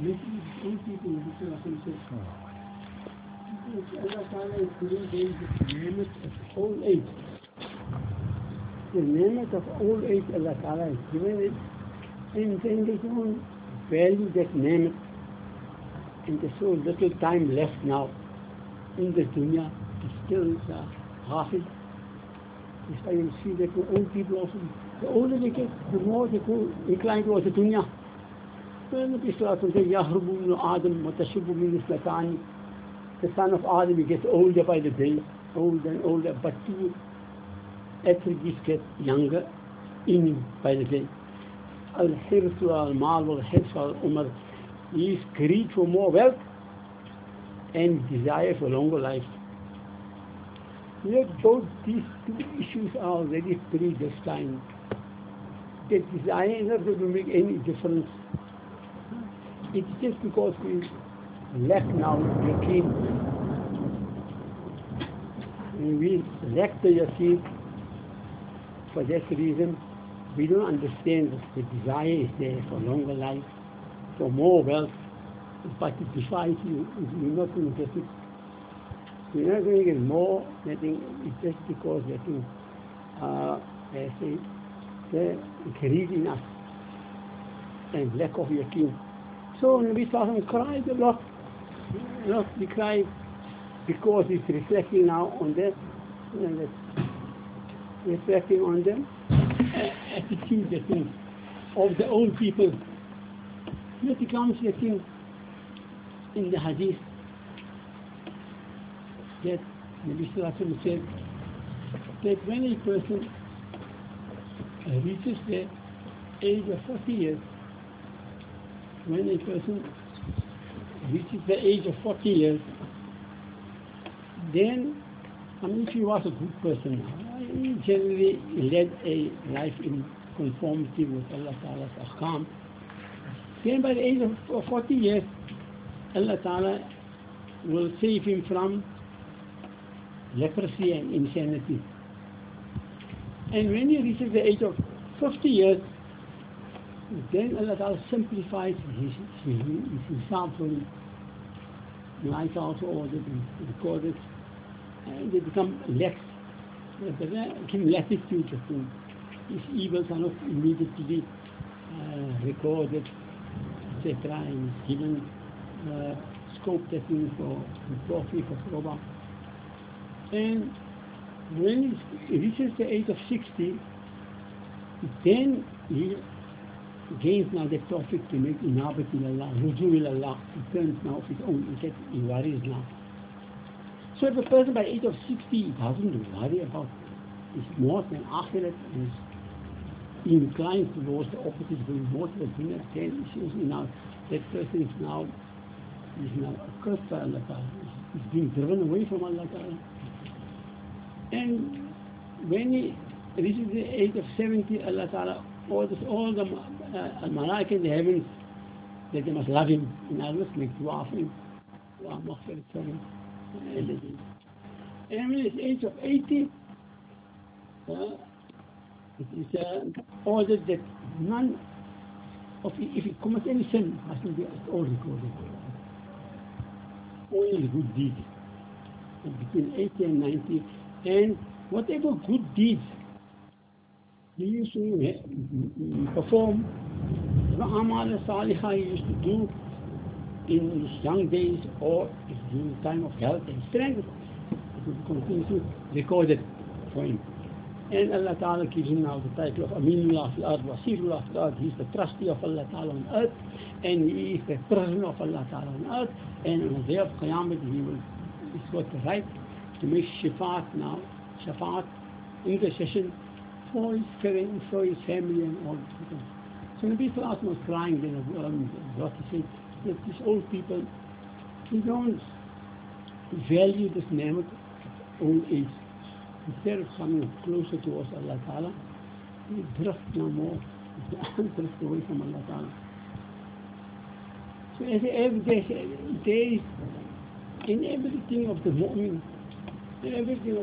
old people Allah Ta'ala is giving them the name of old age. The name of old age Allah Ta'ala is giving it, and then they don't value that name. And there's so little time left now in the dunya. It's still half it. That's why you see that the old people also, the older they get, the more they go inclined towards the dunya. When the Islam says, Yahrubu ibn Adam, Matashubu min Islatani, the son of Adam, he gets older by the day, older and older, but two attributes get younger in him by the day. Al-Hirsu al-Mal wal-Hirsu al-Umar, he is greed for more wealth and desire for longer life. Yet both these two issues are already predestined. The desire is not going to make any difference. It's just because we lack now yaqeen. And we lack the yaqeen. For that reason, we don't understand that the desire is there for longer life, for more wealth, but it defies you. You're not going to get it. You're not going to get more. I think it's just because I think, I say, the greed in us and lack of yaqeen. So Nabi Sallallahu cried a lot. He cried because he's reflecting now on them, reflecting on them attitude, the thing of the old people. Yet it comes the thing in the hadith that Nabi Sallallahu said that when a person reaches the age of 40 years, when a person reaches the age of 40 years, then, I mean, if he was a good person, he generally led a life in conformity with Allah Ta'ala's ahkam. Then by the age of 40 years, Allah Ta'ala will save him from leprosy and insanity. And when he reaches the age of 50 years, then Allah Ta'ala simplifies his hisab for him. Life also ordered and recorded, and they become lax. They give latitude to him. His evils are not immediately recorded, etc. And he's given scope testing for profit, for tawbah. And when he reaches the age of 60, then he gains now the tawfiq to make inabat ilallah, ruju ilallah. He turns now of his own, he worries now. So if a person by the age of 60 doesn't worry about his maut and akhirat, and he inclines towards the opposite, going more to the dunya, then he says now that person is now accursed by Allah Ta'ala. He's being driven away from Allah Ta'ala. And when he reaches the age of 70, Allah Ta'ala orders all the malaika in the heavens that they must love him, and I must make dua for him, dua maghfirat for him. And when it's age of 80, it is ordered that none of, if he commits any sin, mustn't be at all recorded. Only the good deeds. And between 80 and 90, and whatever good deeds he used to perform, the amal salihah he used to do in his young days or during the time of health and strength, it will continue to record it for him. And Allah Ta'ala gives him now the title of Aminullah fil Ard, Wasirullah fil Ard. He is the trustee of Allah Ta'ala on earth, and he is the prisoner of Allah Ta'ala on earth. And on the day of Qiyamah, he's got the right to make shafaat, intercession for his parents, for his family, and all the people. So Nabi Sallallahu was crying then, what he said, that these old people, they don't value this name of old age. Instead of coming closer towards Allah Ta'ala, they drift no more, they drift away from Allah Ta'ala. So as every day, in everything of the mu'min, and everything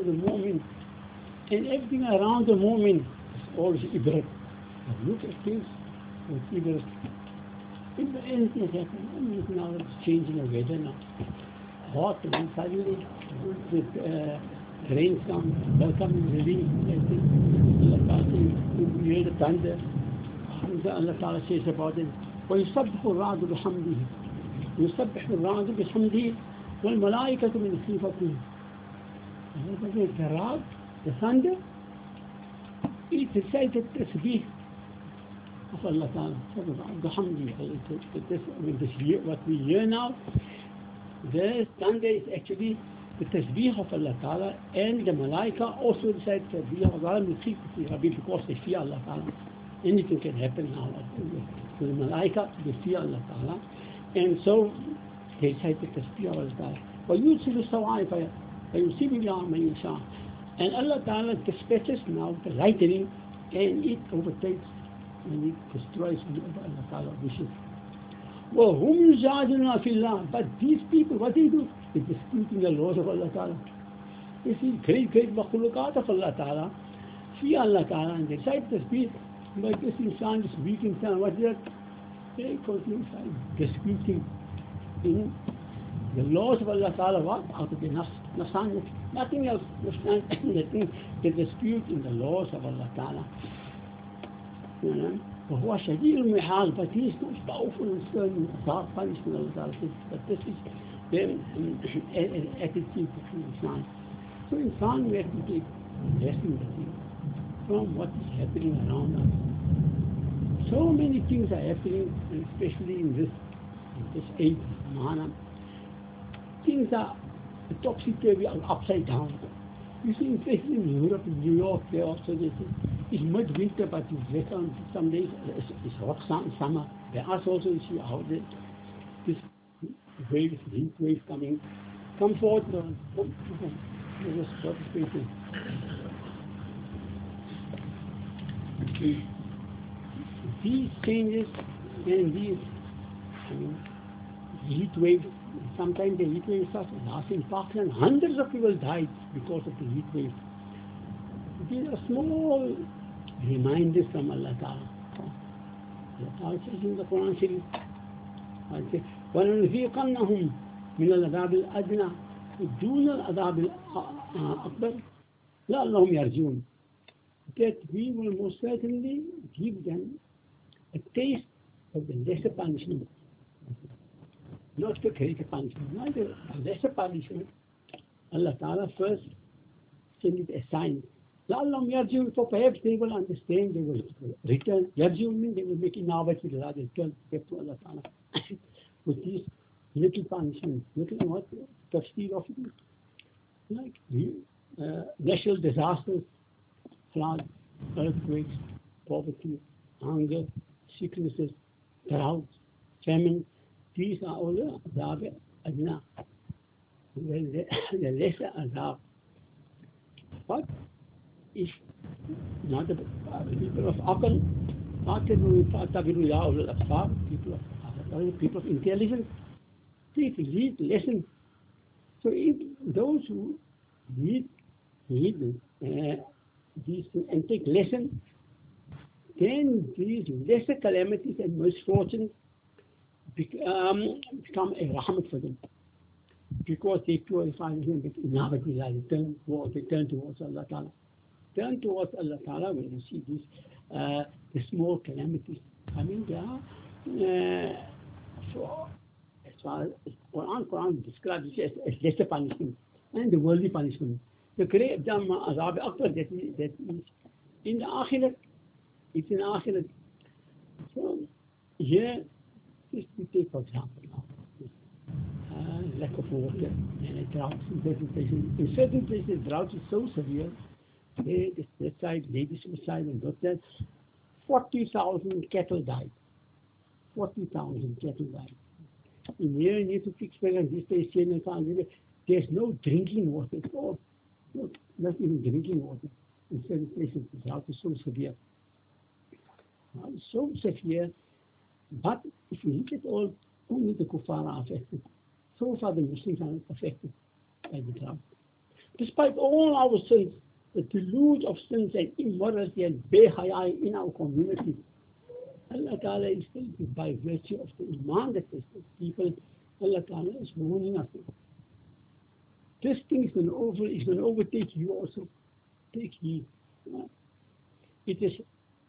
around the mu'min is always ibrat. Look at things with ibrat. If anything has happened, I mean, now it's changing the weather now. Hot and suddenly with rain comes, welcome relief. Allah Ta'ala says, you hear the thunder. Allah Ta'ala says about it, وَيُسَبِّحُ الرَّعْدُ بِحَمْدِهِ يُسَبِّحُ الرَّعْدُ بِحَمْدِهِ وَالْمَلَائِكَةُ مِنْ خِيفَتِهِ. The ra'd, the thunder, it recited tasbih of Allah Ta'ala. What we hear now, the thunder is actually the tasbih of Allah Ta'ala, and the malaika also recite tasbih of Allah because they fear Allah Ta'ala. Anything can happen now. So the malaika, they fear Allah Ta'ala, and so they recite the tasbih of Allah Ta'ala. وَيُرْسِلُ السَّوَاعِقَ فَيُصِيبُ بِهَا مَن يَشَاءُ. And Allah Ta'ala dispatches now the lightning, and it overtakes and it destroys whatever Allah Ta'ala wishes. وَهُمْ يُجَادِلُونَ فِي اللَّهِ. But these people, what they do? They disputing the laws of Allah Ta'ala. They see great makhlukat of Allah Ta'ala, fear Allah Ta'ala, and they recite the speech. But this insan, this weak insan, what is that? They continue disputing in the laws of Allah Ta'ala. What? Out of the nafsan, nothing else. Nothing. They dispute in the laws of Allah Ta'ala. وهو شديد المحال, but he is most powerful and stern and punishment of Allah Ta'ala. But this is the attitude of insan. So insan, we have to take lesson from what is happening around us. So many things are happening, and especially in this age, Mahana. Things are topsy-turvy, upside down. You see, especially in Europe, in New York, they also they say it's mid-winter, but it's wetter on some days. It's hot summer. There are also, you see how this wave, heat wave come forward. Just stop speaking. These changes and these heat waves, sometimes the heat wave starts. Last in Pakistan, hundreds of people died because of the heat wave. These are small reminders from Allah Ta'ala. Allah Ta'ala says in the Quran Sharif, وَلَنُذِيقَنَّهُمْ مِنَ الْعَذَابِ الْأَدْنَى دُونَ الْعَذَابِ الْأَكْبَرِ لَعَلَّهُمْ يَرْجِعُونَ. That we will most certainly give them a taste of the lesser punishment, not the greater punishment, not the lesser punishment. Allah Ta'ala first send it a sign. لَعَلَّهُمْ يَرْجِعُونَ, so perhaps they will understand, they will return. يَرْجِعُونَ means they will make inawat with Allah, they return back to Allah Ta'ala. With these little punishments, little what? Tafsir of it. Like natural disasters, floods, earthquakes, poverty, hunger, sicknesses, droughts, famine. These are all the azab adna, the lesser azab. But if not the people of Aql, people of intelligence, they read lessons. So if those who read these and take lessons, then these lesser calamities and misfortunes become a rahmat for them, because they purify them with inawat billah. They turn towards Allah Ta'ala. Turn towards Allah Ta'ala when you see these the small calamities coming there. So as far as Quran describes it as lesser punishment and the worldly punishment. The great azab akbar, that is in the akhirat. It's in akhirat. So here, just to take for example now, lack of water and a drought in certain places. In certain places, drought is so severe. That side, ladies side, and looked at 40,000 cattle died. 40,000 cattle died. In here, you need to fix this place, there's no drinking water at all. Not even drinking water. In certain places, the drought is so severe. It's so severe, but if you look at all, only the kuffar are affected. So far, the Muslims are not affected by the drought. Despite all our sins, the deluge of sins and immorality and behayai in our community, Allah Ta'ala is by virtue of the Iman that is people, Allah Ta'ala is warning us. This thing is going to overtake you also. Take heed. It is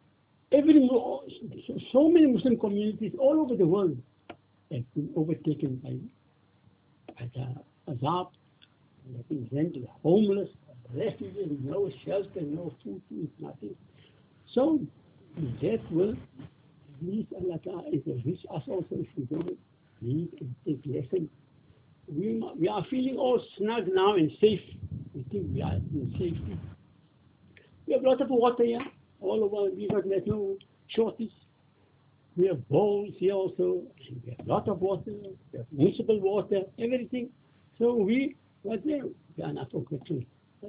so many Muslim communities all over the world have been overtaken by the azab, have been rendered homeless, refugees, no shelter, no food to eat, nothing. So that will reach Allah Ta'ala is to reach us also if we don't read and take lesson. We are feeling all snug now and safe. We think we are in safety. We have a lot of water here. All over, there's no shortage. We have bowls here also. We have a lot of water. We have municipal water, everything. So we are not okay.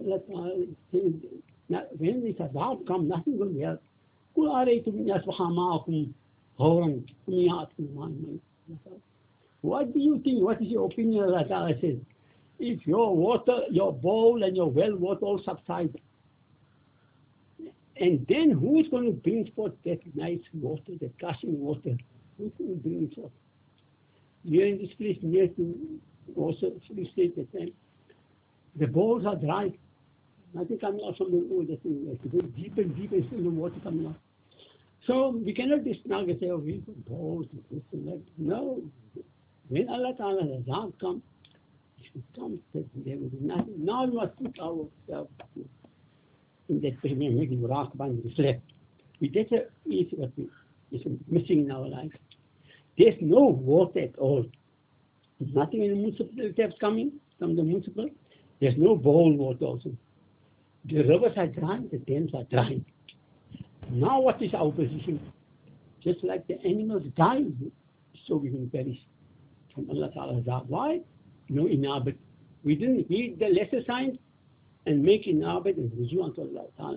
When this azab comes, nothing will help. What do you think? What is your opinion? Allah Ta'ala says, if your water, your bowl and your well water all subside, and then who is going to bring forth that nice water, that gushing water? Who is going to bring it forth? Here in this place, near to also Free State, the bowls are dry. Nothing coming out from the wood. It's going deeper and deeper, and still no water coming out. So we cannot be snug and say, oh, we put bowls and this and that. No. When Allah Ta'ala has azab come, it should come, there will be nothing. Now we must put ourselves in that position, making rock band reflect. That's what is missing in our life. There's no water at all. There's nothing in the municipal taps coming from the municipal. There's no bowl water also. The rivers are dry, the dams are dry. Now what is our position? Just like the animals die, so we will perish from Allah Ta'ala's azab. Why? No inabit. We didn't heed the lesser signs and make inabit and ruju unto Allah Ta'ala.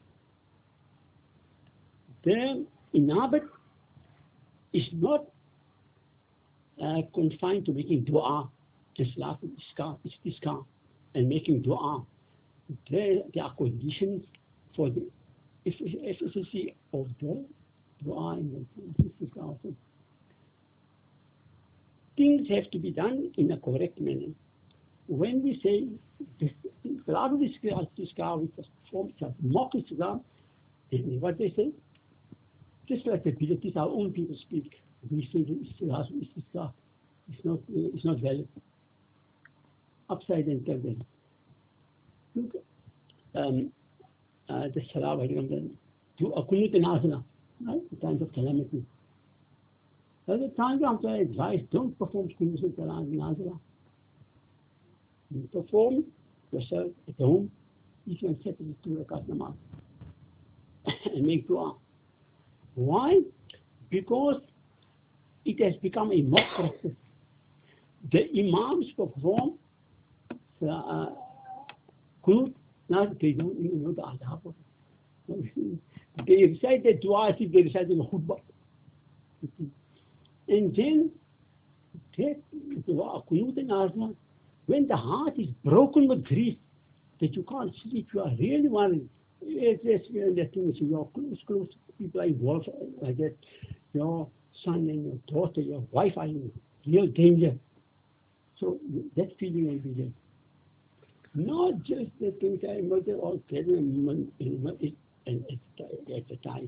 The inabit is not confined to making dua, istisqa, and making dua. There are conditions for the efficacy of the dua and the istisqa. Things have to be done in a correct manner. When we say this, a lot of this istisqa, which is forms of mock Islam, what they say, just like the Bid'atis, our own people speak. We say the istisqa is not valid. Upside and tell them. Look, the Salah, to a kunut and asana, right? The times of calamity. At the time I'm trying to advise, don't perform kunut and asana. You perform yourself at home, you can set it to a namaz and make dua. Why? Because it has become a mock practice. The imams perform kunut, now they don't even know the adab. They recite the dua as if they recite the khutbah. And then take dua, kunut and asna. When the heart is broken with grief, that you can't sleep, you are really worried. It's the thing is your close people are involved like that. Your son and your daughter, your wife are in real danger. So that feeling will be there. Not just the things I murder or at the time.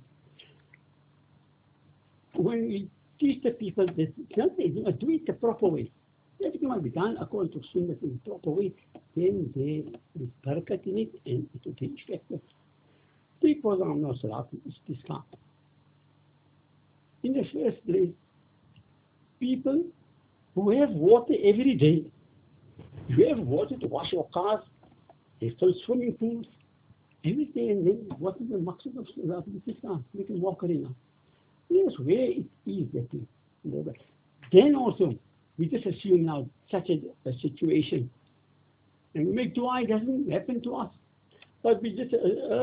When we teach the people that they do it the proper way, everything must be done according to Sunnah in the proper way, then there is barakat in it and it will be effective. Take for example, Salat Istisqa. In the first place, people who have water every day, you have water to wash your cars, they fill swimming pools, every day, and then what is the maqsad of Salat Istisqa? We can walk around. Yes, where it is that thing. Then also, we just assume now such a situation. And we make dua, it doesn't happen to us. But we just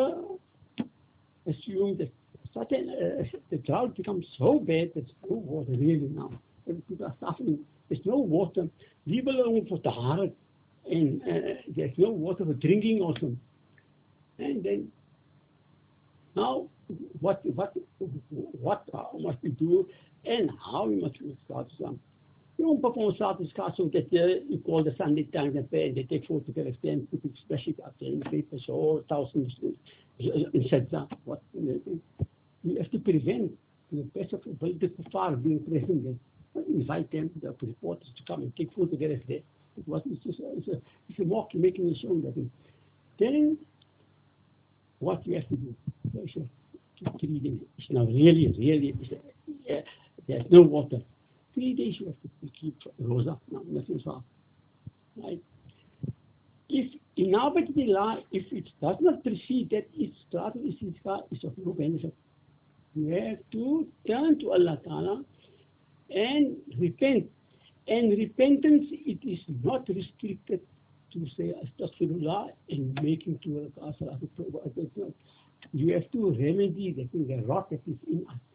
assume that the drought becomes so bad that there's no water really now. People are suffering. There's no water. Leave alone for taharat. And there's no water for drinking also. And then Now, what must we do and how we must start some? You don't perform Salat al-Istikhara so that you call the Sunday Times and pay, and they take photographs and put it especially up there in the paper, so thousands in Sajda. What you have to prevent the best of the kuffar being present there. Invite them, the reporters, to come and take photographs there. It's a mock making a show that. Then what you have to do? Keep 3 days. It's now really, there's no water. 3 days you have to keep rosa. No, nothing's wrong. Right? If in our law, if it does not precede that it's started, it's of no benefit. You have to turn to Allah Ta'ala and repent. And repentance, it is not restricted to say Astaghfirullah and making 2 rak'ahs salat. You have to remedy the rot that is in us.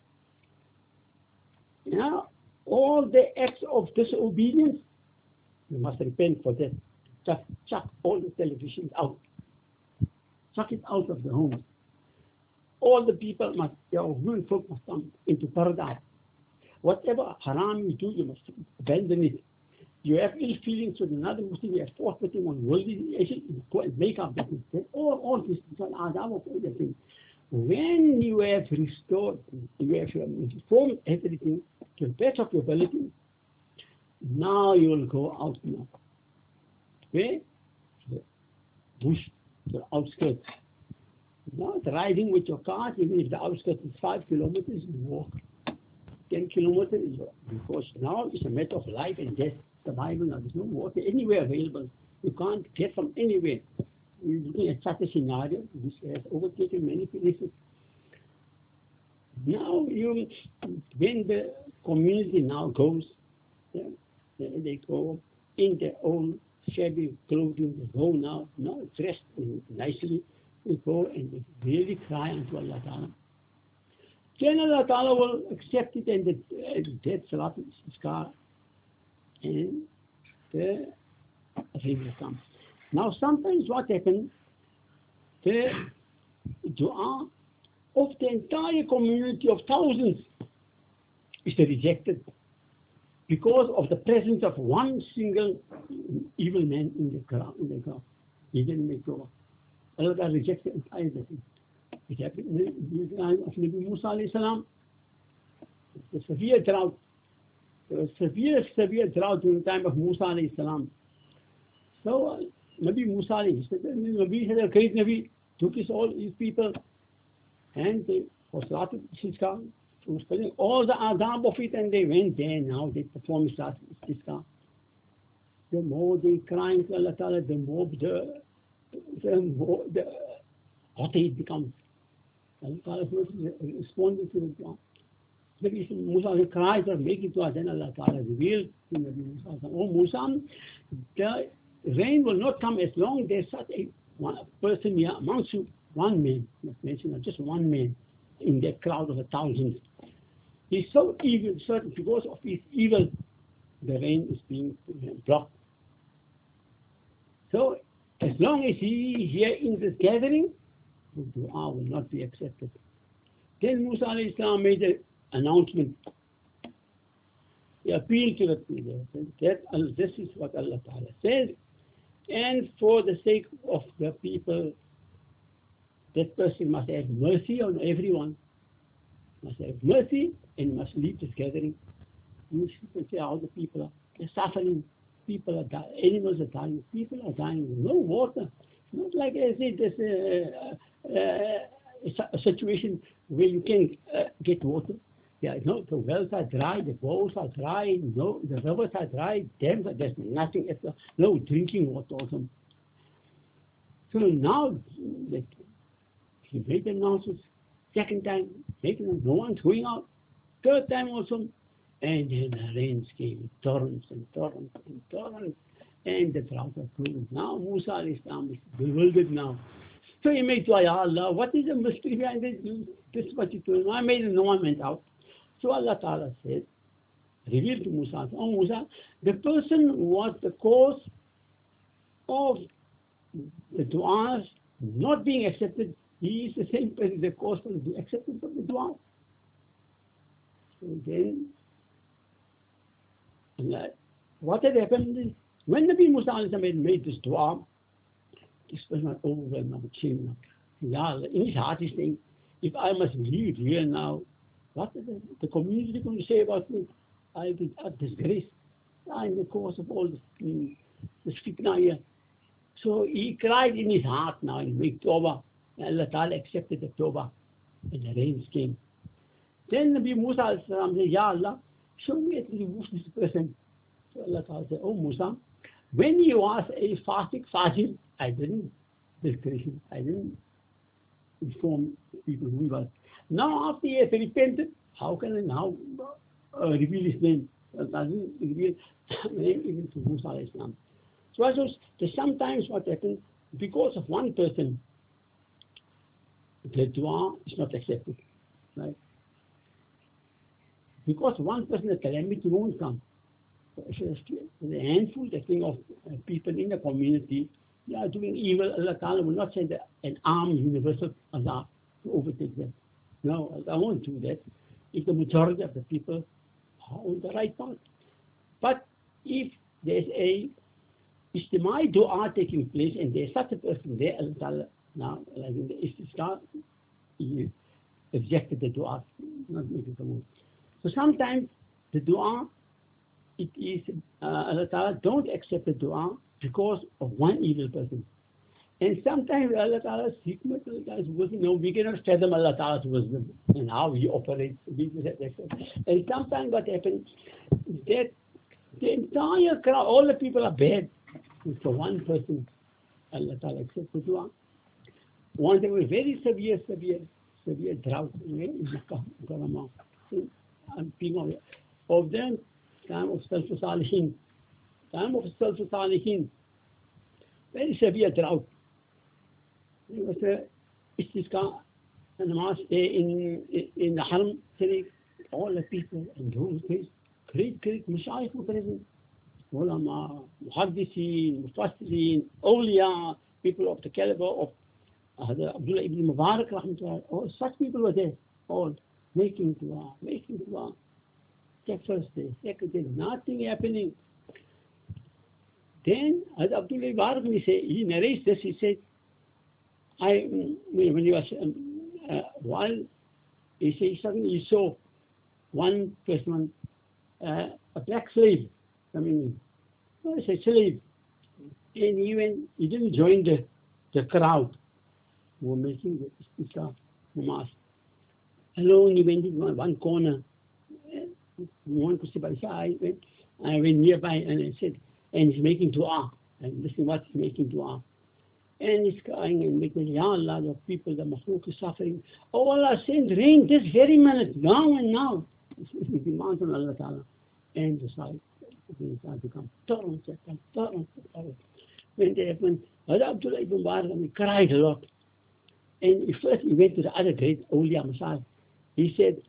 Now, all the acts of disobedience, you must repent for that. Just chuck all the televisions out. Chuck it out of the home. All the people must, women folk must come into paradise. Whatever haram you do, you must abandon it. You have ill feelings with another Muslim, you have fought with him on worldly issues, you go and make up that. All this is an adab of everything. When you have restored, you have reformed everything to the best of your ability, now you will go out now. Where? The bush, the outskirts. Not riding with your car, even if the outskirts is 5 kilometers, you walk. 10 kilometers, because now it's a matter of life and death. The Bible, now there's no water anywhere available. You can't get from anywhere. We're looking at such a scenario. This has overtaken many places. Now, when the community now goes, they go in their own shabby clothing. They go now dressed nicely. They go and they really cry unto Allah Ta'ala. Then Allah Ta'ala will accept it and the dead Salat al-Istikhara and the rain will come. Now sometimes what happens, the dua of the entire community of thousands is rejected because of the presence of one single evil man in the crowd. He didn't make dua. Allah Ta'ala rejects the entire thing. It happened in the time of Nabi Musa alayhi salam. The severe drought. There was severe drought during the time of Musa alayhi salam. So Nabi Musa alayhi salam, Nabi said, a great Nabi, took all his people and they Salat al-Istikhara, all the adab of it, and they went there. Now they perform Salat al-Istikhara. The more they crying to Allah Ta'ala, the more the hotter it becomes. Allah Ta'ala responding to the dua. Nabi Musa cries or make it to us, then Allah Ta'ala revealed to Nabi Musa, oh Musa, the rain will not come as long as there's such a person here amongst you, one man, not mention just one man in that crowd of 1,000. He's so evil, certain because of his evil, the rain is being blocked. So as long as he is here in this gathering, the dua will not be accepted. Then Musa alayhi salam made an announcement. He appealed to the people. This is what Allah Ta'ala says. And for the sake of the people, that person must have mercy on everyone. Must have mercy and must leave this gathering. You should say how the people are. They're suffering. People are dying. Animals are dying. People are dying. No water. Not like as there's a situation where you can get water. Yeah, no, the wells are dry, the bowls are dry, no, the rivers are dry, dams are, there's nothing, no drinking water also. So now, he made the announcements, second time, no one's going out, third time also, and then the rains came, torrents and torrents and torrents, and the drought was going. Now Musa alayhi salam is bewildered now. So he made dua, Ya Allah, what is the mystery behind this? This is what you told me. I made it, no one went out. So Allah Ta'ala said, revealed to Musa, oh Musa, the person was the cause of the du'as not being accepted he is the same person that caused for the acceptance of the dua. So then, what had happened is, when Nabi Musa alayhi made this dua, this was not overwhelmed with shame. Ya Allah, in his heart he's saying, if I must leave here now, what is the community going to say about me? I will be disgraced in the course of all this fitna here. So he cried in his heart now and made tawbah. And Allah Ta'ala accepted the tawbah and the rains came. Then Nabi Musa said, Ya Allah, show me at least this person. So Allah Ta'ala said, oh Musa, when you was a fasting fajr, I didn't disgrace him. I didn't inform people who he was. Now after he has repented, how can I now reveal his name? Doesn't reveal the name even to Musa alayhi salam. So I suppose that sometimes what happens, because of one person, the dua is not accepted. Right? Because one person, the calamity won't come. So the handful of people in the community, they are doing evil. Allah Ta'ala will not send an armed universal azab to overtake them. No, I won't do that if the majority of the people are on the right path. But if there's a istimai dua taking place and there's such a person there, Allah Ta'ala, now, like in the istisqa, he rejected the dua, not making the move. So sometimes the dua, it is, Allah Ta'ala don't accept the dua because of one evil person. And sometimes Allah Ta'ala's hikmah is wisdom. No, we cannot fathom Allah Ta'ala's wisdom and how He operates. And sometimes what happens is that the entire crowd, all the people are bad. And for one person, Allah Ta'ala accepts the dua. Once there was very severe drought in Makkah, Karama. I'm speaking of them, time of Salafus Salihin. Very severe drought. There was a istisqa, a namaz in the Haram Sharif. All the people in those days, great mashayikh were present. Ulama, muhaddithin, mufassirin, awliya, people of the caliber of Abdullah ibn Mubarak, rahmatullah. All such people were there, all making dua. The first day, second day, nothing happening. Then, as Abdullah ibn Mubarak, he narrates this, he said, when he was, while he said, suddenly he saw one person, a black slave coming in. I said, slave. And he didn't join the crowd who were making the istisqa namaz. Alone, he went in one corner. One could say, but I went nearby and I said, and he's making dua. And listen what he's making dua. And he's crying and making, Ya Allah, the people, the makhluk is suffering. Oh Allah, send rain this very minute, now and now. He demands on Allah Ta'ala. And the side become torrent. When they happened, Abdullah ibn Mubarak, he cried a lot. And first he went to the other great awliya Masal. He said,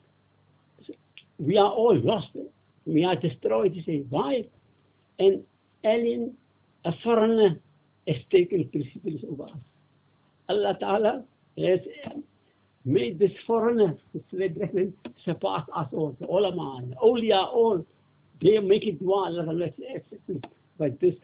we are all lost. We are destroyed. He said, why? An alien, a foreigner, has taken precedence over us. Allah Ta'ala has made this foreigner, this brethren, surpass us all. The ulama, the awliya, all. They make it dua, Allah Ta'ala accepts it. But this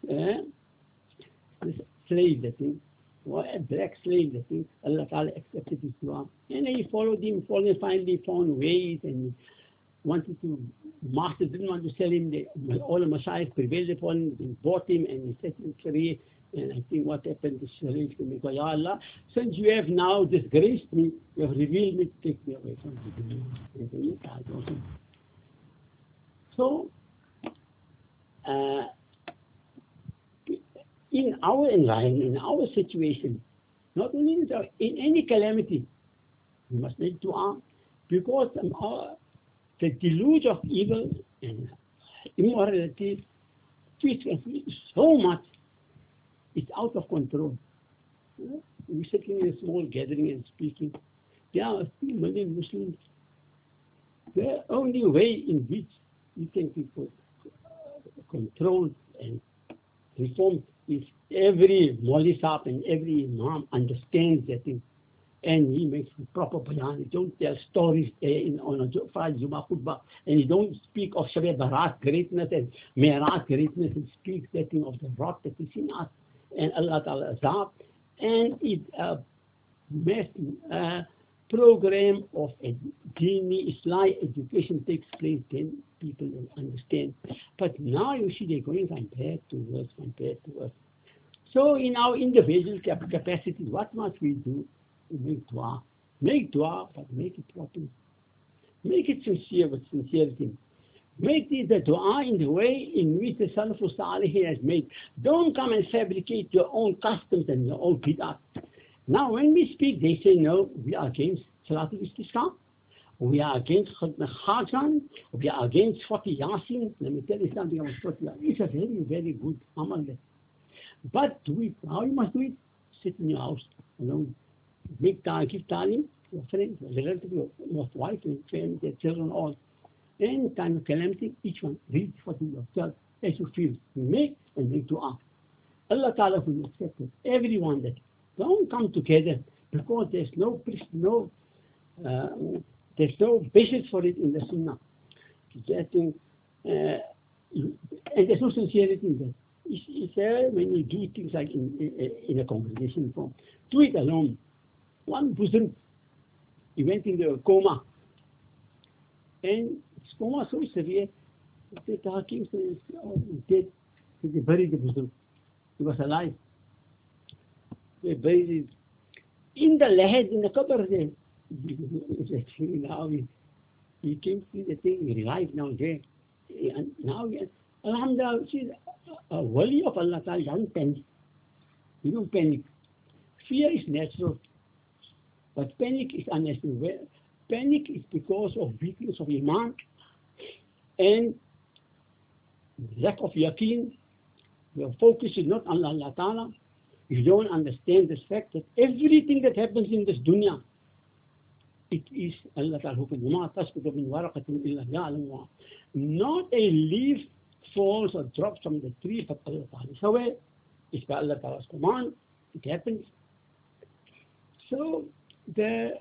slave, that thing, a black slave, that thing, Allah Ta'ala accepted his dua. And he followed him, finally found ways, and he wanted to, master didn't want to sell him, all the mashayikh prevailed upon him, they bought him and he set him free. And I think what happened, the slave to me, Ya Allah, since you have now disgraced me, you have revealed me, take me away from the dunya. So, in our environment, in our situation, not only in any calamity, we must make dua, because the deluge of evil and immorality twists so much, it's out of control. We're sitting in a small gathering and speaking. There are a few million Muslims. The only way in which you can be controlled and reformed If every Mawli Sahib and every Imam understands that thing, and he makes proper bayan, he don't tell stories on a Friday Jummah khutbah, and he don't speak of Shabbat Barat greatness and Mi'raj greatness, he speaks that thing of the wrath that is in us, and Allah Ta'ala Azab, and it program of a Dini Islamic education takes place, then people will understand. But now you see they're going from bad to worse. So in our individual capacity, what must we do? Make dua. Make dua, but make it properly. Make it sincere with sincerity. Make the dua in the way in which the Salafus Salih has made. Don't come and fabricate your own customs and your own bid'ah. Now when we speak, they say, no, we are against Salatul Istisqa. We are against Khajan. We are against 40 Yasin. Let me tell you something about 40 Yasin. It's a very, very good amal. But do it. How you must do it? Sit in your house alone. Give talim to your friends, your relatives, your wife, your family, your children, all. Any time of calamity, each one read for yourself as you feel. Make and make dua. Allah Ta'ala will accept it. Everyone that don't come together because there's no basis for it in the Sunnah. And there's no sincerity in that. It's when you do things like in a congregation form, do it alone. One person, he went into a coma, and his coma was so severe, the Hakim says, oh, he's dead. So they buried the person. He was alive. They buried him. In the lahad, in the qabr there, now he came to see the thing, he revived now there. And now, alhamdulillah, see, a wali of Allah Ta'ala doesn't panic. You don't panic. Fear is natural, but panic is unnecessary. Panic is because of weakness of iman and lack of yaqeen. Your focus is not on Allah Ta'ala. You don't understand this fact that everything that happens in this dunya, it is Allah Ta'ala. Not a leaf falls or drops from the tree, but Allah Ta'ala is aware. It's by Allah Ta'ala's command. It happens. So the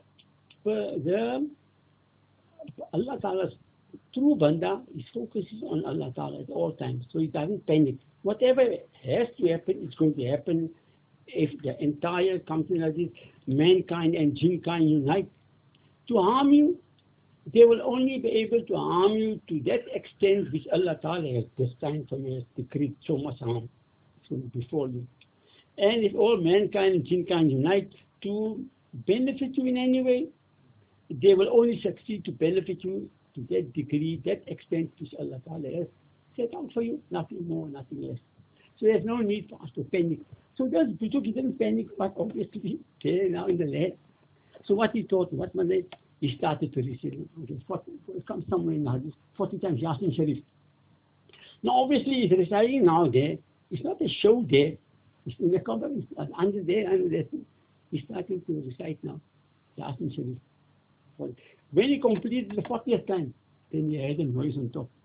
Allah Ta'ala's true banda, his focus is on Allah Ta'ala at all times. So he doesn't panic. Whatever has to happen, it's going to happen. If the entire company like this, mankind and jinnkind unite to harm you, they will only be able to harm you to that extent which Allah Ta'ala has destined for you, has decreed so much harm before you. And if all mankind and jinnkind unite to benefit you in any way, they will only succeed to benefit you to that degree, that extent which Allah Ta'ala has set out for you, nothing more, nothing less. So there's no need for us to panic. So those people didn't panic, but obviously they're now in the land. So what he taught, what was it? He started to recite. It comes somewhere in Hadith, 40 times Yasin Sharif. Now obviously he's reciting now there. It's not a show there. It's in the cover, it's under there. He's starting to recite now Yasin Sharif. When he completed the 40th time, then he heard a noise on top.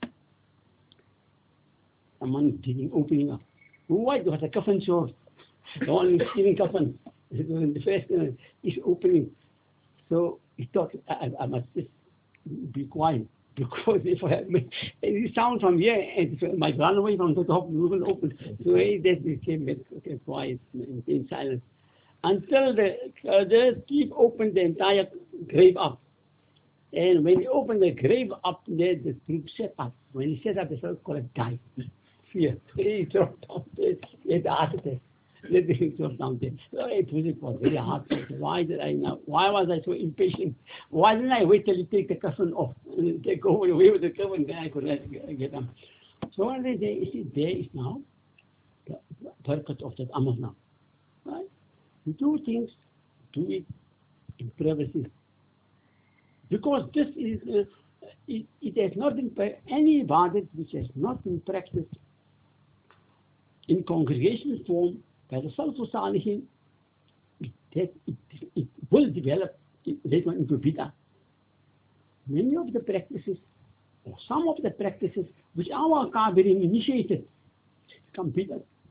Someone opening up. What? It was a coffin shore. The one stealing coffin. The first is opening. So he thought, I must just be quiet. Because if it sounds from here, and it might run away from the top, we will open. So he just became quiet in silence. Until the thief opened the entire grave up. And when he opened the grave up there, the troop set up. When he set up, the fellow called died. Fear. He dropped down there. He had a heart attack. Let me drop down there. So it was very hard. Why was I so impatient? Why didn't I wait till he take the coffin off? Take away with the coffin, then I could get them. So one day, there is now the barakat of that amal now. Right? You do things, do it in privacy. Because this is, it has not been, any ibadat which has not been practiced in congregational form by the Salafus Salihin, it will develop later on into bid'ah. Many of the practices, or some of the practices which our Kabirin initiated, become bid'ah.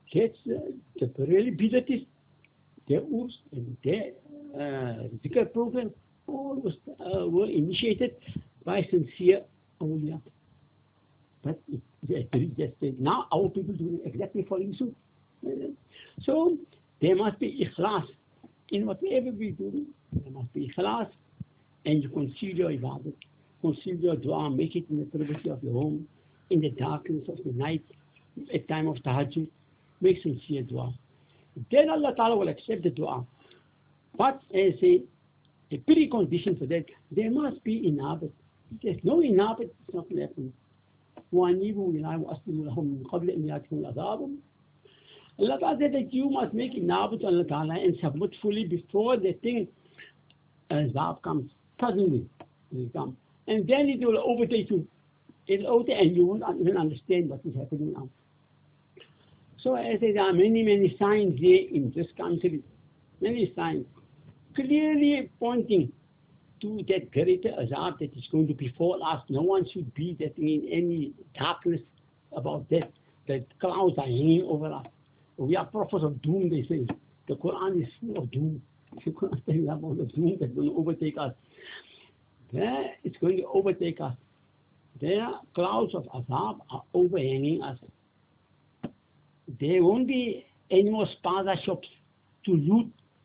that's the really bid'atists, their urs and their zikr program, all were initiated by sincere awliya. But now our people do exactly following suit. So there must be ikhlas in whatever we do. There must be ikhlas, and you conceal your ibadat, conceal your dua, make it in the privacy of your home, in the darkness of the night, at time of tahajjud, make sincere dua. Then Allah Ta'ala will accept the dua. But as a precondition for that, there must be inabat. If there's no inabat, it's not going to happen. وَأَنِيبُوا إِلَيْهِ وَأَسْلِمُوا لَهُ مِنْ قَبْلِ أَنْ يَأْتِيَكُمُ الْعَذَابُ. Allah Ta'ala said that you must make inabat to Allah Ta'ala and submit fully before the thing, azab comes. Suddenly it will come. And then it will overtake you. It will overtake, and you won't even understand what is happening now. So as there are many, many signs here in this country, many signs, clearly pointing to that greater azab that is going to befall us. No one should be that in any darkness about that. The clouds are hanging over us. We are prophets of doom, they say. The Quran is full of doom. The Quran tells about the doom that's going to overtake us. There, it's going to overtake us. There, clouds of azab are overhanging us. There won't be any more spaza shops to loot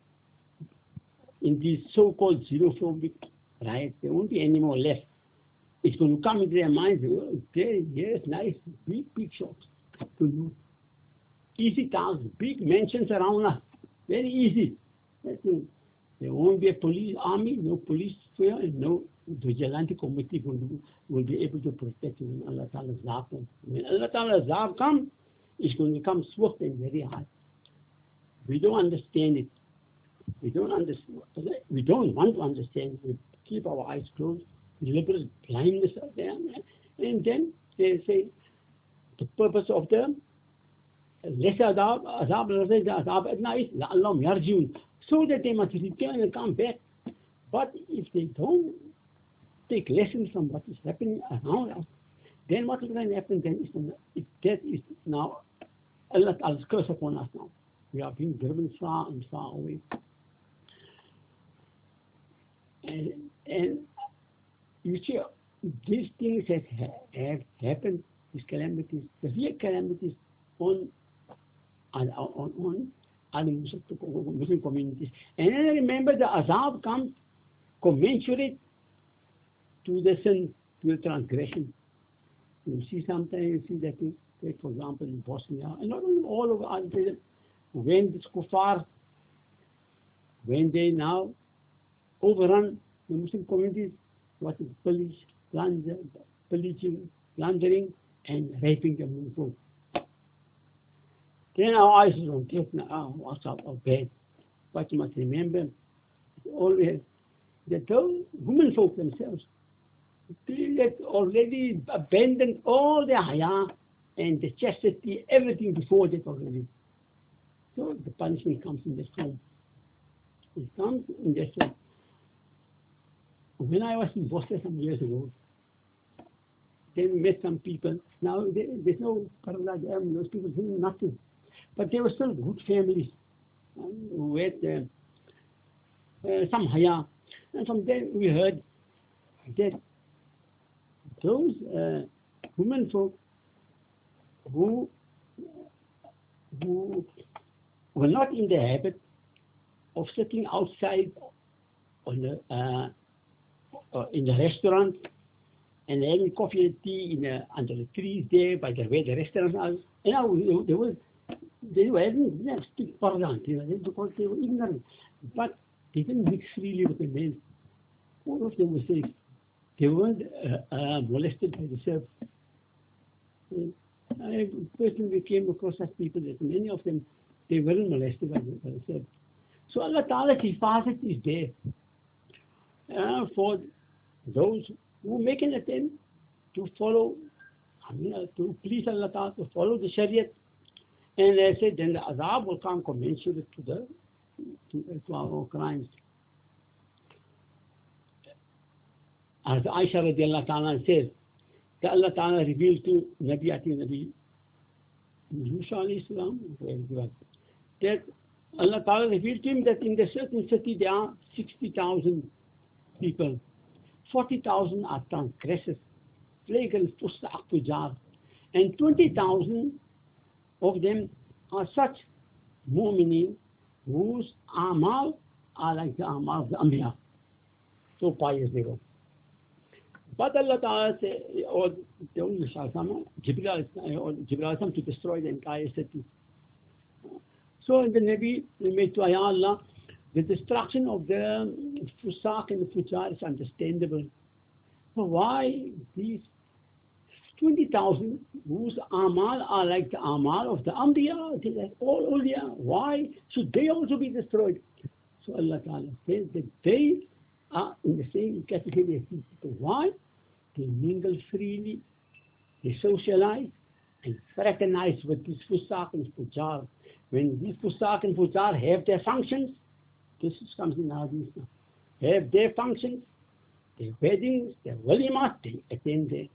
in these so-called xenophobic riots. There won't be any more left. It's going to come into their minds, oh, yes, nice, big shops to loot. Easy tasks, big mansions around us, very easy. There won't be a police army, no police fear, and no vigilante committee will be able to protect you when Allah Ta'ala's azab comes. When Allah Ta'ala's azab comes, it's going to come swift and very hard. We don't understand it. We don't understand. We don't want to understand. We keep our eyes closed. Deliberate blindness out there. And then they say the purpose of the lesser azab adna is la'allam yarjun, so that they must return and come back. But if they don't take lessons from what is happening around us, then what is going to happen then is that is now Allah's curse upon us now. We are being driven far and far away. And you see, these things have happened, these calamities, the real calamities on other Muslim communities. And then remember, the azab comes commensurate to the sin, to the transgression. You see, sometimes you see that, take for example, in Bosnia, and not only all over Al-Qaeda, when this kuffar, when they now overrun the Muslim communities, what is pillaging, plundering, and raping the Muslims. Then our eyes are on death now, what's up, or bad. But you must remember, always, that those women folk themselves, they had already abandoned all their haya and the chastity, everything before that already. So the punishment comes in this home. It comes in this home. When I was in Bosnia some years ago, then we met some people. Now there's no Karla, those people doing nothing. But they were still good families who had some haya. And from there we heard that those women folk who were not in the habit of sitting outside on the in the restaurant and having coffee and tea under the trees there by where the restaurants are. You know, they were having speak Parlant, because they were ignorant. But they didn't mix freely with the men. All of them were safe. They weren't molested by the Serbs. I personally came across such people that many of them, they weren't molested by the Serbs. So Allah Ta'ala's hifazat is there for those who make an attempt to follow, to please Allah Ta'ala, to follow the Shariat. And as I said, then the azab will come commensurate to our crimes. As Aisha radiallahu ta'ala says, that Allah Ta'ala revealed to Nabi Musa alayhi salam, that Allah Ta'ala revealed to him that in the certain city there are 60,000 people, 40,000 are transgressors, flagrant fusaq fujar, and 20,000 of them are such mu'minin whose amal are like the amal of the Anbiya. So pious they were. But Allah Ta'ala said, or the only Jibreel to destroy the entire city. So in the Nabi, we made to Allah, the destruction of the fusaq and the fujar is understandable. But why these 20,000 whose amal are like the amal of the Anbiya, like all awliya, why should they also be destroyed? So Allah Ta'ala says that they are in the same category as these people. Why? They mingle freely, they socialize, and fraternize with these fusaq and fujar. When these fusaq and fujar have their functions, this comes in hadith now, have their functions, their weddings, their walimat, they attend there.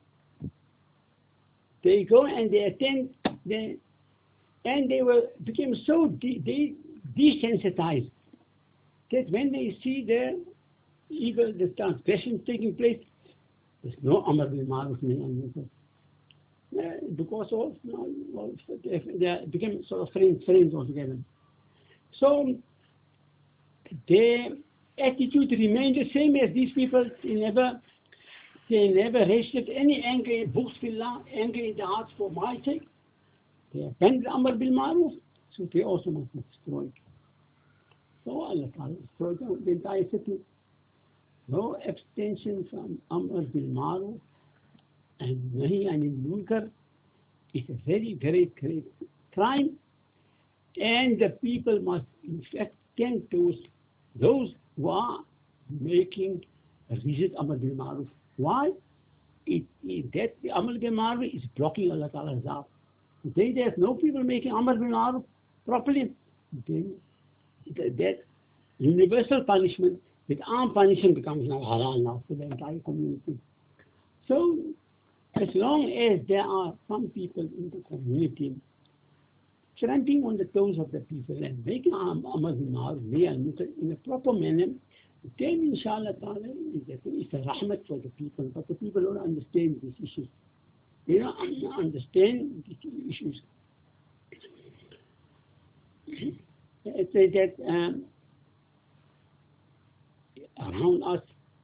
They go and they attend there, and they will become so desensitized that when they see the evil, the transgression taking place, there's no amr bil ma'ruf nahi anil munkar. Because of they became sort of friends altogether. So their attitude remained the same as these people. They never registered any anger, bughd-fillah, anger in the hearts for my sake. They abandoned amr bil ma'ruf, so they also must be destroyed. So Allah Ta'ala destroyed the entire city. No abstention from amr bil ma'ruf and nahi anil munkar is a very great crime, and the people must in fact tend to those who are making resist amr bil ma'ruf. Why? That the amr bil ma'ruf is blocking Allah Ta'ala's azab. Today there's no people making amr bil ma'ruf properly. Then that universal punishment, with armed punishment, becomes now halal now for the entire community. So as long as there are some people in the community tramping on the toes of the people and making amr bil ma'ruf in a proper manner, then inshallah ta'ala it's a rahmat for the people. But the people don't understand these issues. They don't understand these issues. It says that around us,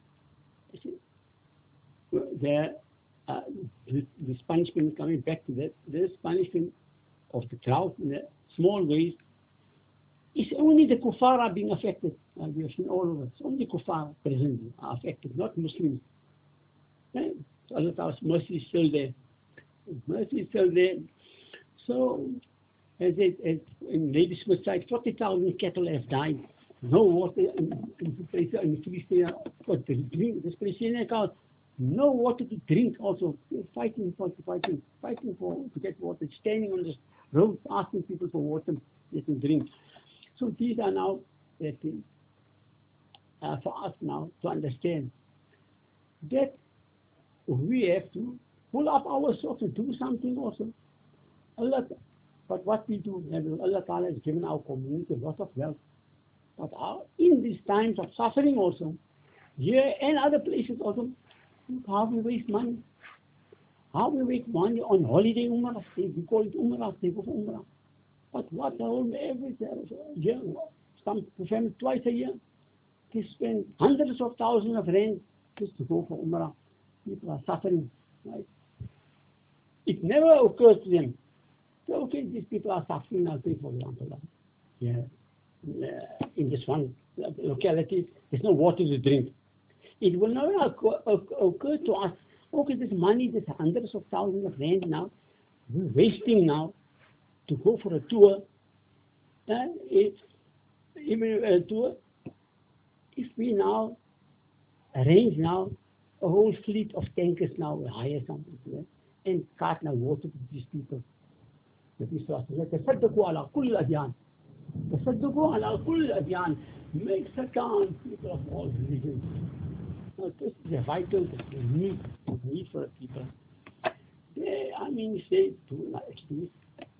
this punishment, coming back to that, this punishment of the crowd in the small ways, it's only the kuffar are being affected. We have seen all over. It's only the kuffar presently are affected, not Muslims. Right? Allah Ta'ala's mercy is still there. Mercy is still there. So, as in Lady Smith side, 40,000 cattle have died. No water in the Palestine for to drink. This Palestinian cows, no water to drink also. They're fighting to get water, standing on the road asking people for water they can drink. So these are now things for us now to understand that we have to pull up ourselves and do something also. But what we do, Allah Ta'ala has given our community a lot of wealth. But in these times of suffering also, here and other places also, how we waste money. How we waste money on holiday umrah. We call it umrah, they go for umrah. But what the whole every year, some family twice a year, they spend hundreds of thousands of rand just to go for umrah. People are suffering, right? It never occurs to them. So, okay, these people are suffering, I'll pay for example. Yeah. In this one locality, there's no water to drink. It will never occur to us, okay, this money, this hundreds of thousands of rand now, we're wasting now to go for a tour. Even a tour, if we now arrange now a whole fleet of tankers now, hire something and cart now water to these people. تصدقوا على كل الأديان. تصدقوا على كل الأديان. Make zakah people of all religions. Now, this is a vital need for the people. They, say to at least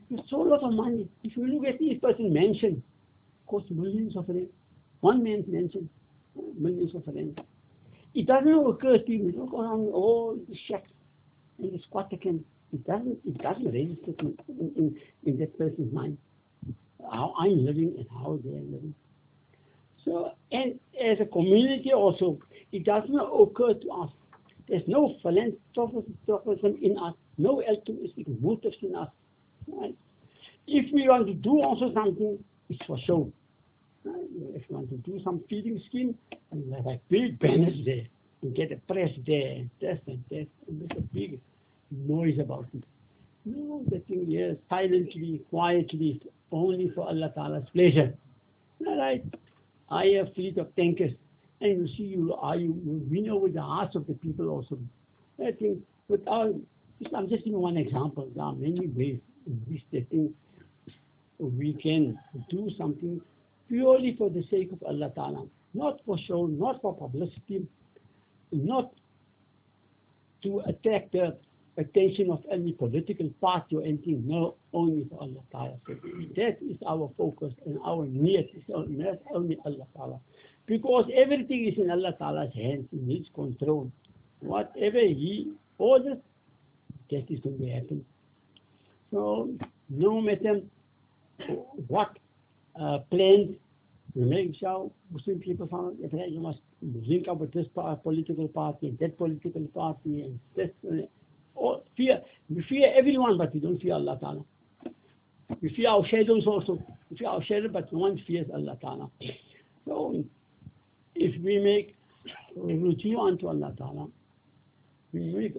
It's so lot of money. If you look at each person's mansion, costs millions of rand. One man's mansion, millions of rand. It doesn't occur to you. Look around all the shacks and the squatter camp. It doesn't register in that person's mind how I'm living and how they're living. So, and as a community also, it doesn't occur to us. There's no philanthropism in us, no altruistic motives in us. Right? If we want to do also something, it's for show. Right? If we want to do some feeding scheme, and have like big banners there, and get a press there, and make a big noise about it. No, the thing here, silently, quietly, only for Allah Ta'ala's pleasure. All right? I have fleet of tankers, and you see, you win over the hearts of the people also. I think, I'm just giving one example. There are many ways in which they think we can do something purely for the sake of Allah Ta'ala, not for show, not for publicity, not to attract the attention of any political party or anything, no, only for Allah Ta'ala. So that is our focus, and our need is only Allah Ta'ala. Because everything is in Allah Ta'ala's hands, in His control. Whatever He orders, that is going to happen. So, no matter what plans we make, shall Muslim people found, you must link up with this political party and that political party and this. Or fear. We fear everyone, but we don't fear Allah Ta'ala. We fear our shadows also. We fear our shadow, but no one fears Allah Ta'ala. So, if we make ruju unto Allah Ta'ala, then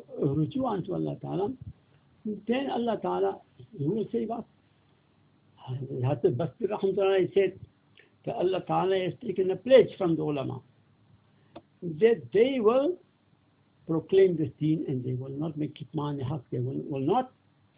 Allah Ta'ala, He will save us. Hazrat Basri Rahmatullah said that Allah Ta'ala has taken a pledge from the ulama that they will proclaim this deen and they will not make kitman haq, they will not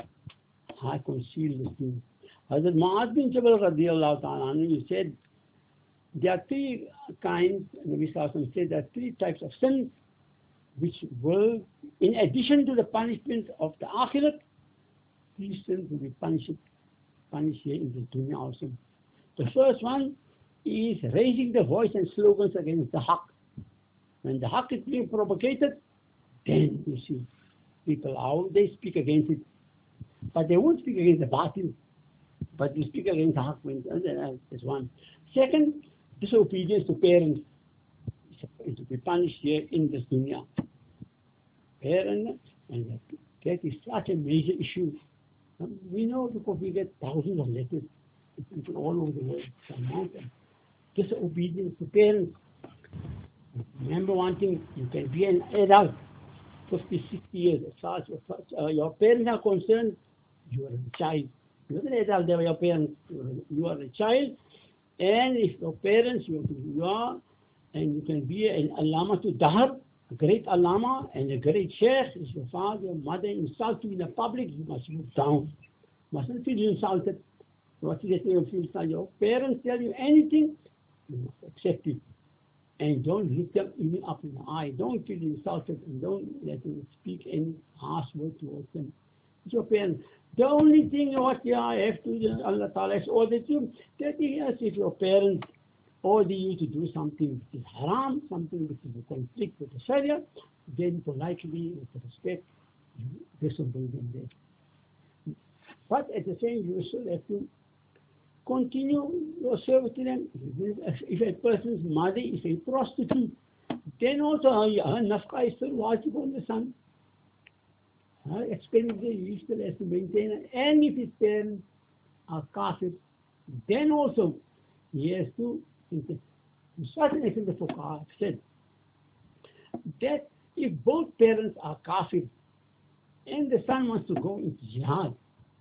conceal this deen. Hazrat Mu'adh bin Jabal radiyallahu ta'ala, he said there are three kinds, Nabi Sallallahu Alaihi Wasallam said there are three types of sins which will, in addition to the punishment of the akhirat, these sins will be punished here in the dunya also. The first one is raising the voice and slogans against the haq. When the haq is being propagated, then you see people how they speak against it. But they won't speak against the batil, but they speak against the haq. That's one. Second, disobedience to parents. It will be punished here in this dunya. Parents, and that is such a major issue. We know because we get thousands of letters from all over the world. Disobedience to parents. Remember one thing, you can be an adult, 50, 60 years, as far as your parents are concerned, you are a child. You're not an adult, they were your parents. You are a child, and if your parents, you are, and you can be an allama to dahr, a great allama, and a great sheikh, is your father, your mother insult you in the public, you must look down. You mustn't feel insulted. What is it you feel insulted? Your parents tell you anything, you must accept it. And don't look them even up in the eye. Don't feel insulted and don't let them speak any harsh word towards them. It's your parents. The only thing what you have to do, Allah Ta'ala has ordered you, that is if your parents order you to do something which is haram, something which is in conflict with the Sharia, then politely, with respect, you disobey them there. But at the same, you still have to continue your service to them. If a person's mother is a prostitute, then also her nafqa is still wajib on the son. Her expenditure you still has to maintain it. And if his parents are kafir, then also he has to, to such an extent the fuqaha have said that if both parents are kafir and the son wants to go into jihad,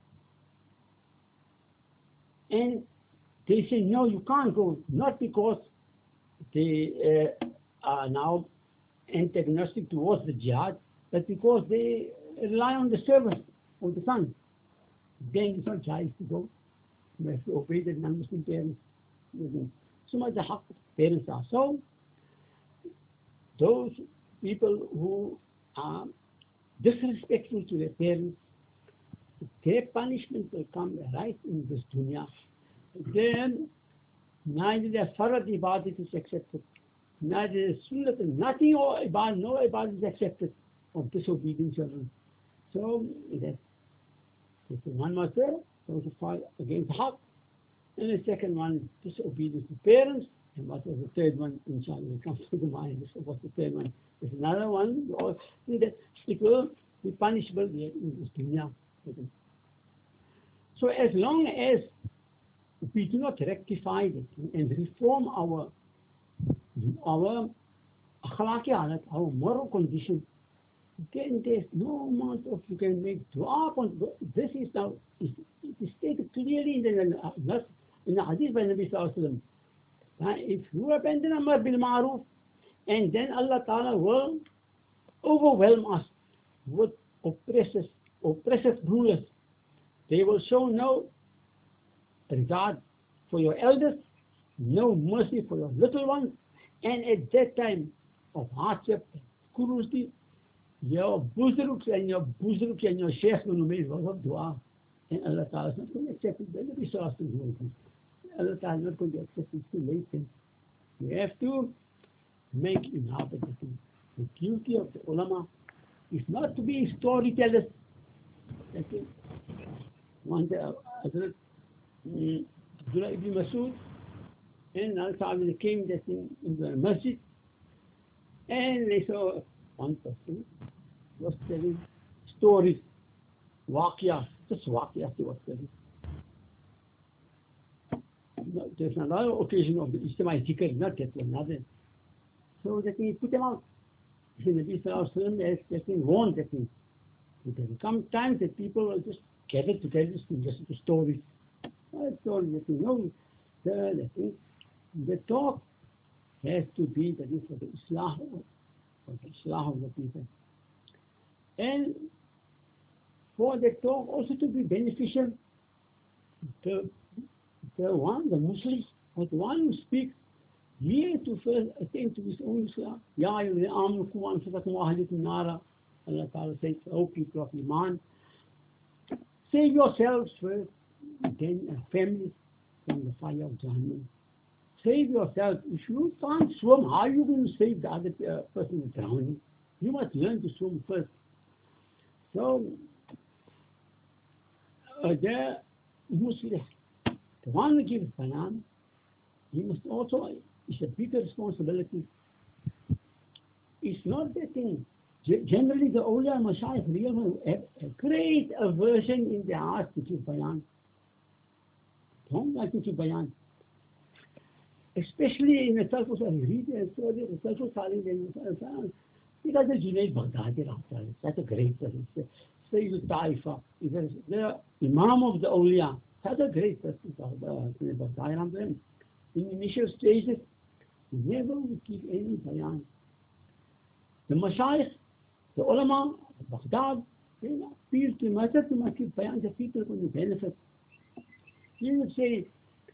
and they say, no, you can't go, not because they are now antagonistic towards the jihad, but because they rely on the service of the son. Then it's not jihad to go. You have to obey the non-Muslim parents. So much the haq parents are. So, those people who are disrespectful to their parents, their punishment will come right in this dunya. Then neither their farad ibadat is accepted, neither their sunnat, nothing or ibadat, no ibadat is accepted of disobedient children. So that one was there, so to fight against haq, and the second one, disobedience to parents, and what was the third one? Inshallah, will come to the mind. So what's the third one? There's another one, or that it will be punishable in this dunya. So as long as we do not rectify it and reform our akhlaqi halat, our moral condition, then there's no amount of you can make dua on. This is now, it is stated clearly in the hadith by Nabi Sallallahu Alaihi Wasallam. If you abandon Amr bil Ma'ruf, and then Allah Ta'ala will overwhelm us with oppressive rulers. They will show no regard for your elders, no mercy for your little ones, and at that time of hardship, cruelty, your buzruks and your sheikhs will make a lot of dua, and Allah Ta'ala is not going to accept it. Then the resource to do it. Allah Ta'ala is not going to accept it. It's too late then. You have to make inhabit the thing. The duty of the ulama is not to be storytellers. Okay. One day, Hazrat Abdullah ibn Masud and Al-Sa'ad came in the masjid, and they saw one person was telling stories, waqiyah, just waqiyah he was telling. No, there's another occasion of the Ijtimai Zikr, not that one, another. So that he put them out. The Nabi Sallallahu Alaihi Wasallam has been warned that there will come times that people will just gather together to listen to stories. Stories that you know, the talk has to be that is for the Islah of the people. And for the talk also to be beneficial, the Muslims, or the one who speaks, he has to first attend to his own Islam. Ya ayyuhal amanu qu anfusakum wa ahlikum nara. Allah Ta'ala says, O people of Iman, save yourselves first, then families from the fire of Jahannam. Save yourself. If you can't swim, how are you going to save the other person drowning? You must learn to swim first. So, the Muslim, the one who gives bayan, he must also, it's a bigger responsibility. It's not that thing. Generally, the awliya and mashayikh have a great aversion in their heart to give bayan. Don't like to give bayan. Especially in the Salafus, I read the story of the Salafus Salih, because the Junaid Baghdadi, that's a great person. Sayyid al-Taifa, the Imam of the awliya, that's a great person. Baghdadi, in the initial stages, never would give any bayan. The mashayikh, the ulama, Baghdad, they appeal to Masjid to give bayan, the people going to benefit. You would say,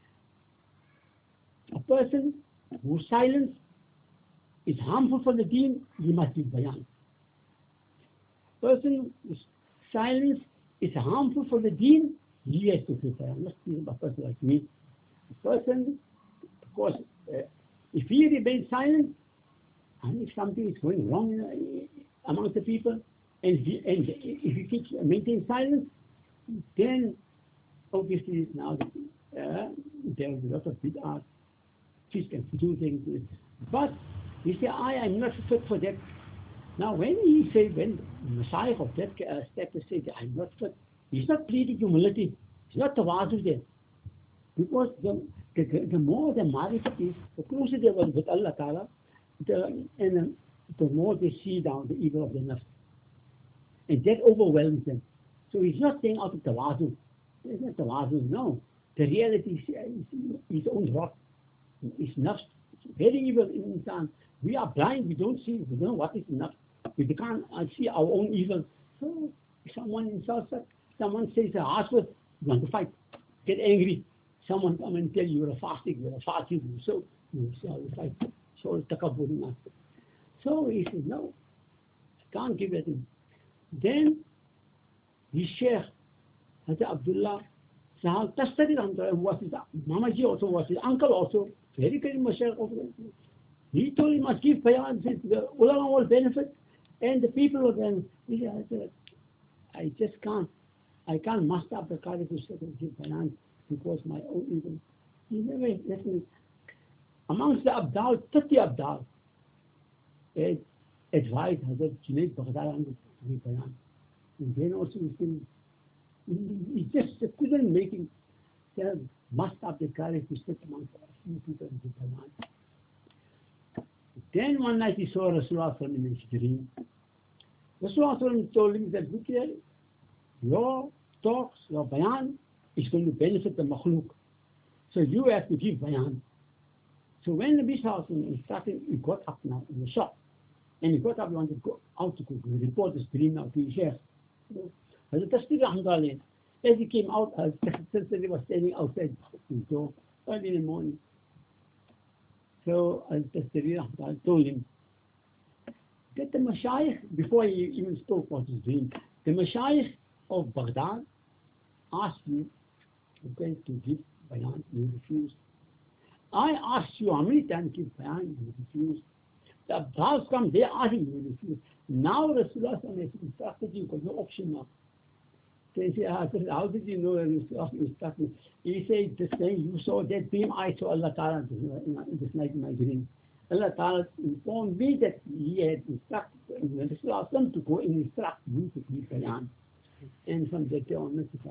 a person whose silence is harmful for the deen, he must give bayan. Person whose silence is harmful for the deen, he has to give bayan. Not a person like me. A person, of course, if he remains silent, and if something is going wrong among the people, and if he keeps maintaining silence, then obviously now there will be a lot of bid'ah. Fish can do things. But he said, I am not fit for that. Now when the Messiah of that step says, I'm not fit, he's not pleading humility. It's not tawazu there. Because the more the marifat is, the closer they were with Allah Ta'ala, the more they see down the evil of the nafs. And that overwhelms them. So he's not saying out of tawazu. It's not tawazu, no. The reality is his own rock. It's nafs. It's very evil in insan. We are blind. We don't see. We don't know what is nafs. We can't see our own evil. So if someone insults us, someone says a harsh word, you want to fight. Get angry. Someone come and tell you you're a fasting, you're a fasting. So you say, I will fight. So takabbur in us. So he said, no, I can't give it him. Then his sheikh, Hazrat Abdullah Sahal Tastari Rahmatullah, who was his Mamaji also, was his uncle also, very Mashaykh of the. He told him must give bayan, the ulama will benefit and the people will benefit. He said, I just can't. I can't muster up the courage to give bayan because my own ego. He never let me. Amongst the Abdal, 30 Abdal, advised Hazrat Junaid Baghdadi to give bayan. And then also he just couldn't make him muster up the courage to sit amongst a few people and give bayan. Then one night he saw Rasulullah in his dream. Rasulullah told him that, look here, your talks, your bayan is going to benefit the makhluk. So you have to give bayan. So when the Bishop instructed, he got up now in the shop. And he got up, he wanted to go out to report his dream now to his sheikh. As he came out, he was standing outside his door early in the morning. So Al-Tastari told him that the Mashayikh, before he even spoke about his dream, the Mashayikh of Baghdad asked you, okay, to give bayan, you refused. I asked you how many times to give bayan, you refused. The Abdals come, they ask you, you refused. Now Rasulullah has instructed you, because no option now. So he said, how did you know that Rasulullah instructed me? He said, this thing, you saw that dream, I saw Allah Ta'ala this night in my dream. Allah Ta'ala informed me that he had instructed Rasulullah to go and instruct you to give bayan. And from that day on, to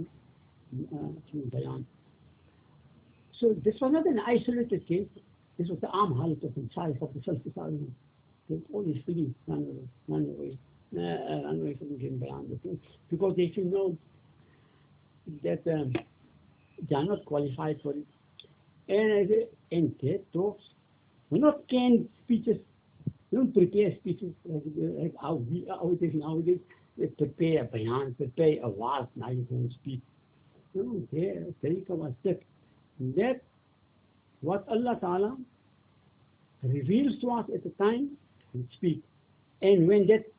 bayan. So this was not an isolated case. This was the arm halat of the Salih of the Salih. They always flee, run away from giving bayan. Because they should know that they are not qualified for it. And their talks were not canned speeches. They don't prepare speeches like how it is nowadays. They prepare a bayan, prepare a word, now you can speak. No, their tariqah was that what Allah Ta'ala reveals to us at the time, we speak. And when that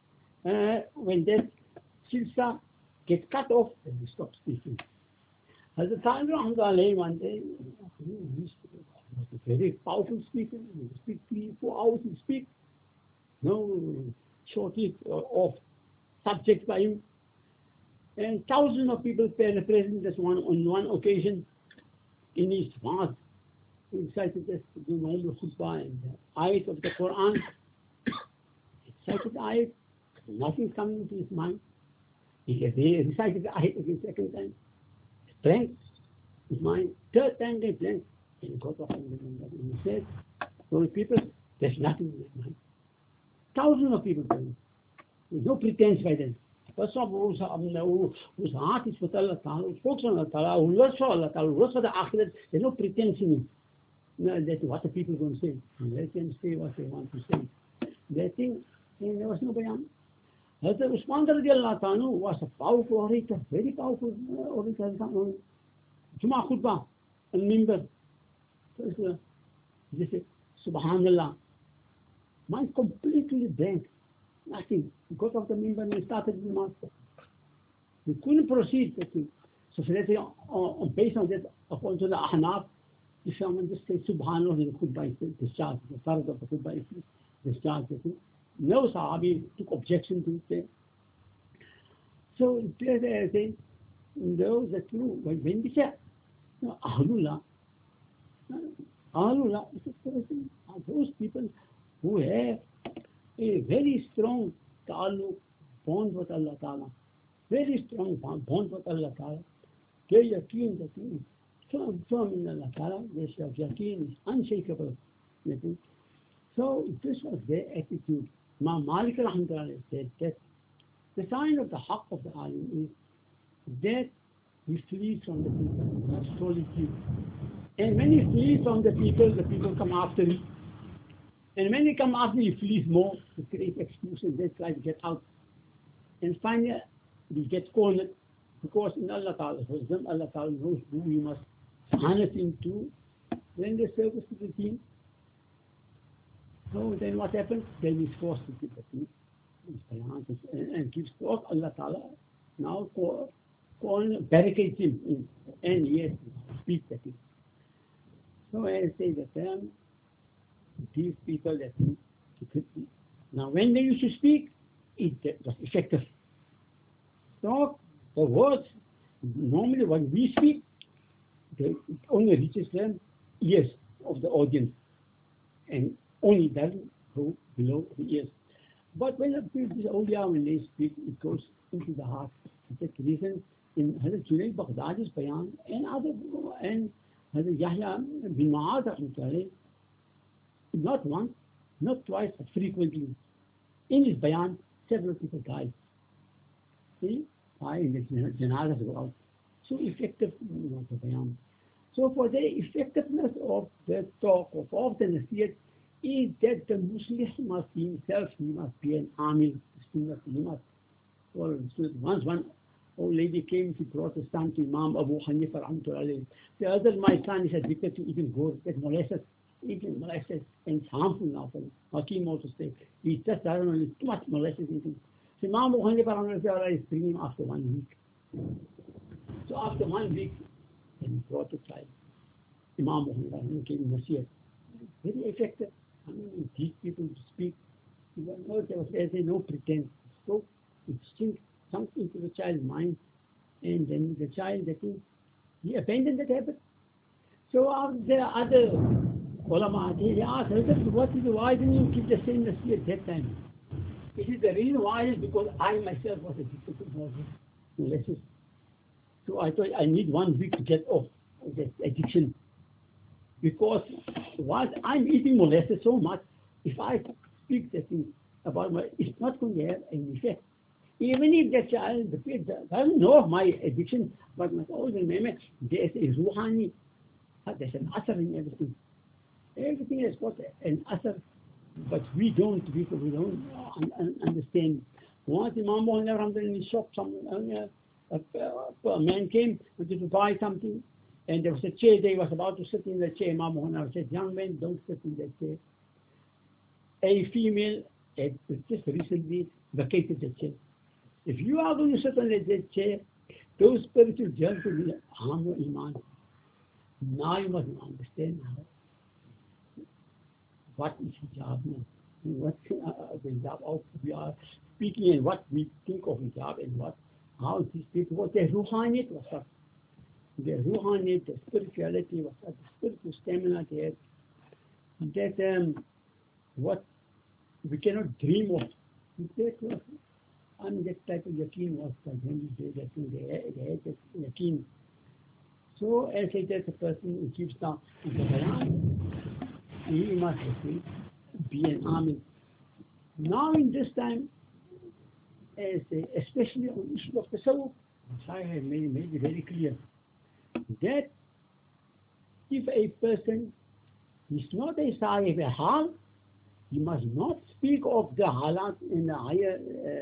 silsa gets cut off, then we stop speaking. As the time one day, he was a very powerful speaker. He would speak 3-4 hours, he speak. No shortage of subjects by him. And thousands of people present just on one occasion in his mosque. He recited this the normal khutbah and the ayat of the Quran. He recited the ayat, nothing coming into his mind. He recited the ayat again second time. Blank his mind. Third time they blank. And he got off and he said, those people, there's nothing in their mind. Thousands of people present. There's no pretense by them. Whose heart is with Allah Ta'ala, who focus on Allah Ta'ala, who works for Allah Ta'ala, who works for the Akhirat, there's no pretense in it. No, that's what the people are going to say. Let them say what they want to say. They think, and there was no bayan. Hazrat Usman radiallahu ta'ala was a powerful orator, very powerful orator. Jum'ah khutbah, al-mimbar. So he said, Subhanallah. Mind completely blank. Nothing. He got off the mimbar and started the master. He couldn't proceed. So let's say, based on that, according to the Ahnaf, if someone just says Subhanallah in the khutbah, discharge, the farad of the khutbah is discharged. No Sahabi took objection to it. So they say, those are true. When we say, Ahlullah, those people who have a very strong ta'alluq, bond with Allah Ta'ala, very strong bond with Allah Ta'ala. Their yaqeen, firm in Allah Ta'ala, their yaqeen is unshakable. So this was their attitude. Imam Malik rahmatullah said that the sign of the haqq of the alim is that he flees from the people, not solitude. And when he flees from the people come after him. And when they come after him, he flees more to create excuses. They try to get out. And finally, he gets cornered because in Allah Ta'ala's wisdom, Allah Ta'ala knows who you must harness him to render service to the team. So then what happens? Then he's forced to give the team and gives forth Allah Ta'ala. Now barricades him in, and he has to speak that thing. So I say that these people that now when they used to speak, it was effective. So the words, normally when we speak, it only reaches them ears of the audience, and only doesn't go below the ears. But when these awliya, when they speak, it goes into the heart. For that reason, in Hazrat Junaid Baghdadi's bayan and Hazrat Yahya bin Ma'ad, not once, not twice, but frequently, in his bayan, several people died. See, why in the janazah go out. So effective was the bayan. So for the effectiveness of the talk, of the nasiyat, is that the Muslim must himself, he must be an amil. He must. Well, once one old lady came, she brought a son to Imam Abu Hanifa rahmatullahi. The other, my son is addicted to eating goat, that molasses, eating molasses, and it's harmful now for him. Hakim also said, he just doesn't know, too much molasses eating. So Imam Abu Hanifa rahmatullahi is bringing him after 1 week. So after 1 week, then he brought the child. Imam Abu Hanifa gave him nasiyat. Very effective. I mean, teach people to speak. There's no pretense. So it sinks something to the child's mind, and then the child, he abandoned that habit. So there are other ulama, they ask, why didn't you keep the same nasiyat at that time? It is the reason why is because I myself was addicted to molasses. So I thought I need 1 week to get off that addiction. Because while I'm eating molasses so much, if I speak that thing about it's not going to have any effect. Even if the child, the kid doesn't know of my addiction, but must always remember there's a ruhani, there's an asar in everything. Everything has got an asar, but we don't understand. Once Imam Muhammad in his shop, a man came, wanted to buy something, and there was a chair there, he was about to sit in the chair. Imam Muhammad said, young man, don't sit in that chair. A female had just recently vacated the chair. If you are going to sit on that chair, those spiritual germs will harm your iman. Now you must understand what is hijab now. What the hijab of we are speaking, and what we think of hijab, and how these people, what their ruhaniyat was up. Their ruhaniyat, the spirituality was up, the spiritual stamina they had. That what we cannot dream of. That type of yaqeen was when we say that they had that yaqeen. So as I said, the person who keeps down the bayan, he must be an amil. Now in this time, especially on the issue of tasawwuf, I have made it very clear that if a person is not a sahib a hal, you must not speak of the halat in the higher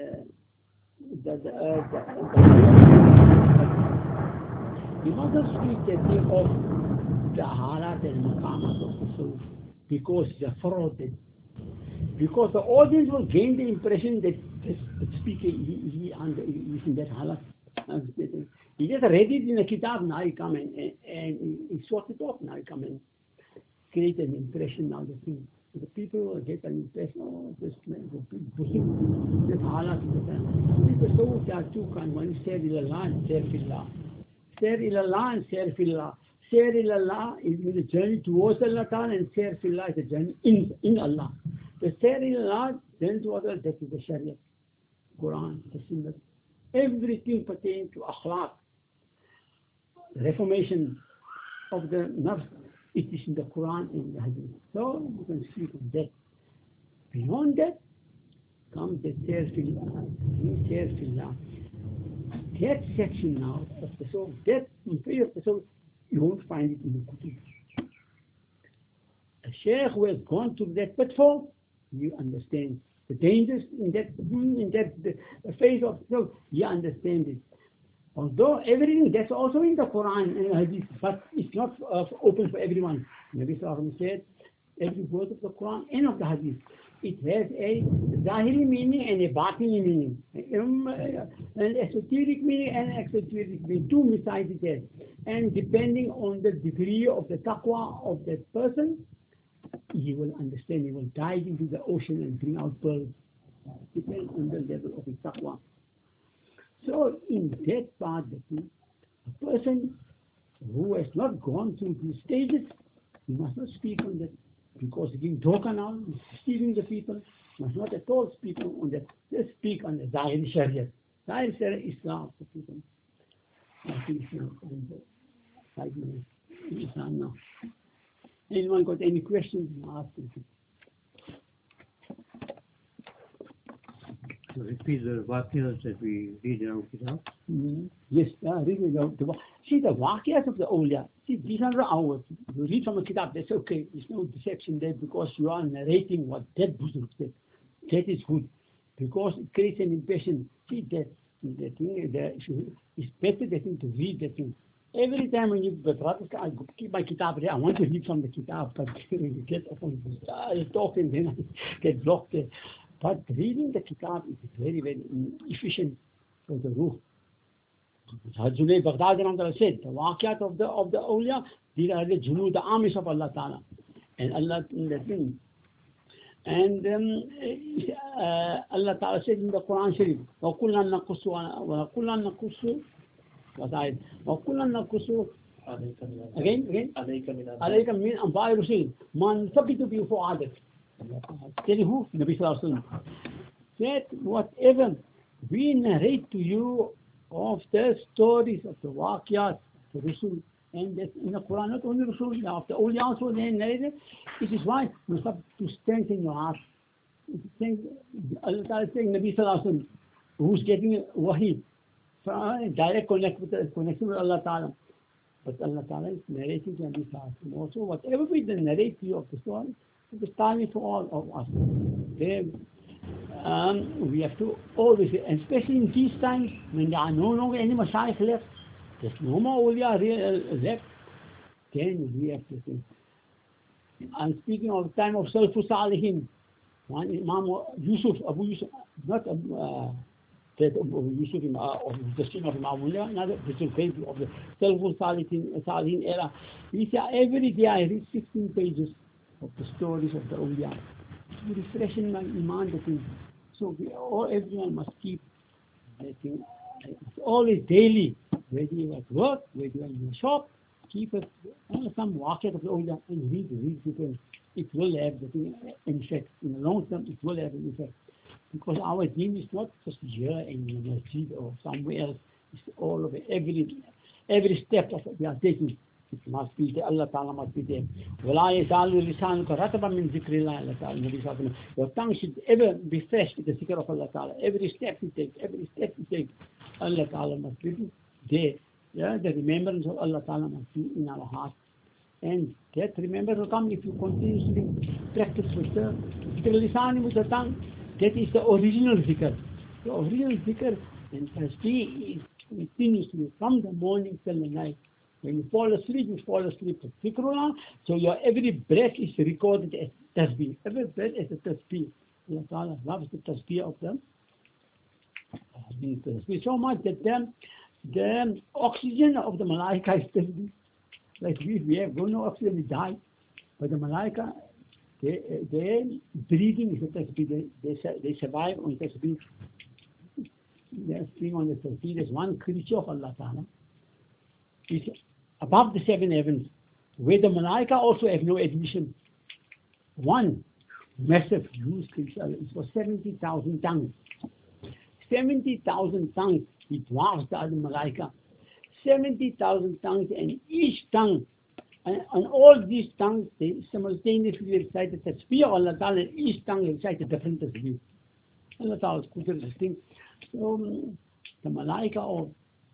you must not speak of the halat and maqamat of the soul, because they are frauded. Because the audience will gain the impression that the speaker he in that halat. He just read it in a kitab, now he come and he sort it off, now he come and create an impression now the thing. The people will get an impression, oh, this man will be doing this halat. Because so there are two kinds, one is Sair ilallah and Sair fillah. Sair ilallah and Sair fillah. Sair ilallah is the journey towards Allah Ta'ala, and Sair fillah is the journey in Allah. The Sair ilallah, journey towards Allah, that is the Sharia, Quran, the Sunnah. Everything pertaining to akhlaq, reformation of the nafs, it is in the Quran and the Hadith. So you can speak of that. Beyond that comes the Sair fillah. That section now of the soul, that way of the soul, you won't find it in the Qutub. A sheikh who has gone through that pitfall, you understand the dangers in that phase of the soul, you understand it. Although everything that's also in the Quran and Hadith, but it's not open for everyone. Nabi Sallallahu Alaihi Wasallam said, every word of the Quran and of the Hadith. it has a Zahiri meaning and a Batini meaning. An esoteric meaning and an exoteric meaning. Two sides it has. And depending on the degree of the taqwa of that person, he will understand, he will dive into the ocean and bring out pearls. Depending on the level of his taqwa. So in that part, a person who has not gone through these stages, he must not speak on that, because giving dhoka now, deceiving the people, must not at all speak on that. Just speak on the Zahiri Sharia. Zahiri Sharia is Islam for people. I think Islam for 5 minutes in Islam now. Anyone got any questions? Ask them. So repeat the waqiyas that we read in our kitab. Yes, read the see the waqiyas of the awliya. See, these are ours. You read from a kitab, that's okay. There's no deception there, because you are narrating what that Buzurg said. That is good, because it creates an impression. See, that the thing, it's better the thing to read the thing. Every time when you I keep my kitab there, I want to read from the kitab, but you get up on talking, then I get blocked there. But reading the kitab is very, very efficient for the ruh. Junaid Baghdadi said, the waqiyat of the awliya, these are the junud, the armies of Allah Ta'ala. And Allah in the thing. And Allah Ta'ala said in the Quran Sharif, وَكُلًّا نَقُصُّ وَكُلًّا نَقُصُّ again عليك من أنباء الرسل ما نثبت به فؤادك. Tell you who? Nabi Sallallahu Alaihi Wasallam said, whatever we narrate to you of the stories of the waqiyat, the Rasul, and that in the Quran, not only Rasul, of the awliya also they narrated, it is why you have to strengthen your heart. Allah Ta'ala is saying, Nabi Sallallahu Alaihi Wasallam, who's getting wahi, direct connection with Allah Ta'ala. But Allah Ta'ala is narrating to Nabi Sallallahu Alaihi Wasallam. Also, whatever we narrate to you of the story, it is timely for all of us. We have to always, especially in these times, when there are no longer any mashayikh left, there's no more awliya left, then we have to think. I'm speaking of the time of Salafus Salihin. One Imam Yusuf, Abu Yusuf, not that Abu Yusuf of the son of Imam Mullah, another baby of the Salafus Salihin era. He said, every day I read 16 pages of the stories of the awliya. It's refreshing my iman, the thing. So everyone must keep, I think, always daily, whether you're at work, whether you're in the shop, keep it, some waqiyat of the awliya and read people. It will have the thing, an effect. In the long term, it will have an effect. Because our deen is not just here in the masjid or somewhere else. It's all over every step of it we are taking. It must be there. Allah Ta'ala must be there. وَلَا يَزَالُ لِسَانُكَ رَطَبًا مِنْ ذِكْرِ اللَّهِ Allah Ta'ala. Nabi Sallallahu Alaihi Wasallam. Your tongue should ever be fresh with the zikr of Allah Ta'ala. Every step you take, Allah Ta'ala must be there. Yeah, the remembrance of Allah Ta'ala must be in our heart. And that remembrance will come if you continuously practice with the lisan, with the tongue. That is the original zikr. The original zikr and tasbih is continuously from the morning till the night. When you fall asleep with zikrullah. So your every breath is recorded as tasbih. Every breath is a tasbih. Allah Ta'ala loves the tasbih of them. So much that the oxygen of the malaika is tasbih. Like we have no oxygen, we die. But the malaika, their breathing is a tasbih. They survive on tasbih. They are staying on the tasbih. There's one creature of Allah Ta'ala. It's above the 7 heavens, where the malaika also have no admission. One massive, huge creature, it was 70,000 tongues. 70,000 tongues, it dwarfs the other malaika. 70,000 tongues, and each tongue, and all these tongues, they simultaneously recite the tasbih of Allah Ta'ala, and each tongue recite a different tasbih. Allah Ta'ala is good at this thing. So, the malaika of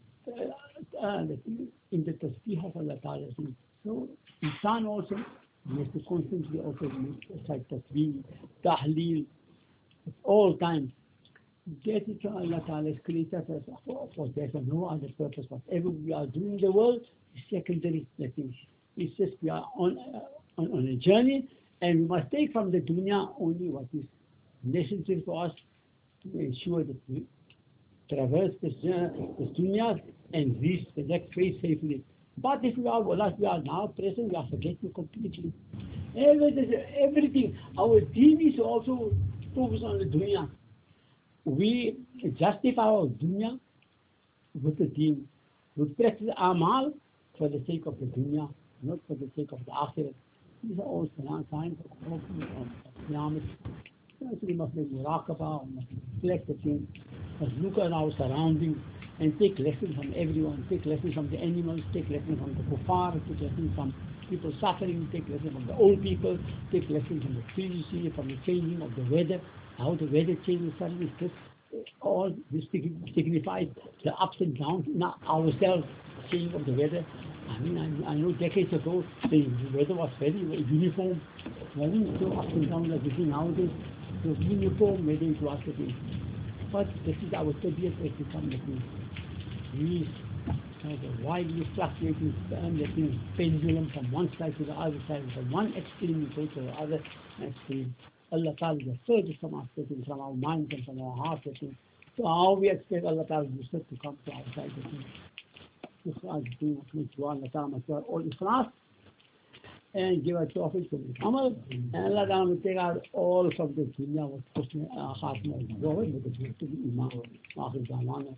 in the tasbih of Allah Ta'ala. So, insan also has to constantly also recite tasbih, tahleel, at all times. That is why Allah Ta'ala has created us for there's no other purpose. Whatever we are doing in the world is secondary. It's just we are on a journey, and we must take from the dunya only what is necessary for us to ensure that we traverse this dunya and reach the next phase safely. But if we are, like we are now present, we are forgetting completely. Everything. Our deen is also focused on the dunya. We justify our dunya with the deen. We practice amal for the sake of the dunya, not for the sake of the akhirat. These are all signs of Qiyamah. We must make muraqabah, we must reflect the things, must look at our surroundings and take lessons from everyone, take lessons from the animals, take lessons from the kuffar, take lessons from people suffering, take lessons from the old people, take lessons from the trees, from the changing of the weather, how the weather changes suddenly. All this signifies the ups and downs in ourselves, changing of the weather. I mean, I know decades ago the weather was very uniform. Wasn't so up and down like we see nowadays. It was uniform weather it was today. But this is our tabiat has become the thing. We have a widely fluctuating pendulum from one side to the other side, from one extreme we go to the other extreme. Allah Ta'ala is the furthest from us, from our minds and from our hearts. So how we expect Allah Ta'ala to come to our side? This is our deen, which Allah Ta'ala all ikhlas and give us tawfiq to the amal, and Allah Ta'ala will take out all from the dunya with husn khatima al-zawaj with the gift to the iman. Akhir zaman.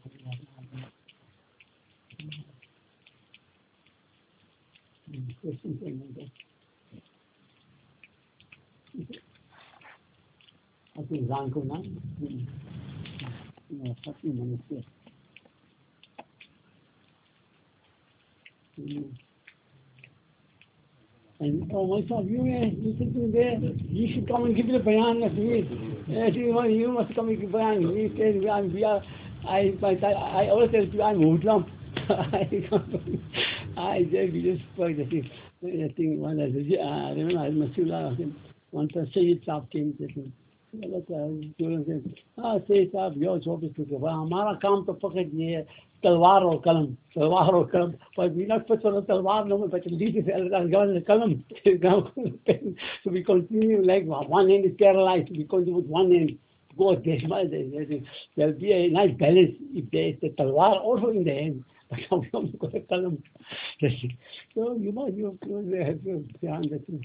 I think Zanko now. And myself, you sitting there, you should come and give the bayan of me. You must come and give bayan. He said, I always tell you, I'm Muslim. I said, we just spoke the thing. I think one of the, I remember Masula, one time Sayyid Saab came to him. Sayyid Saab, your job is to give. Hamara kaam to pakad ye hai. तलवार और कलम पर we not put on a तलवार no but this is kalam so we continue like one hand is paralyzed because with one hand go there'll be a nice balance if there is the talwar also in the hand but some got a kalam so you have to behind the thing.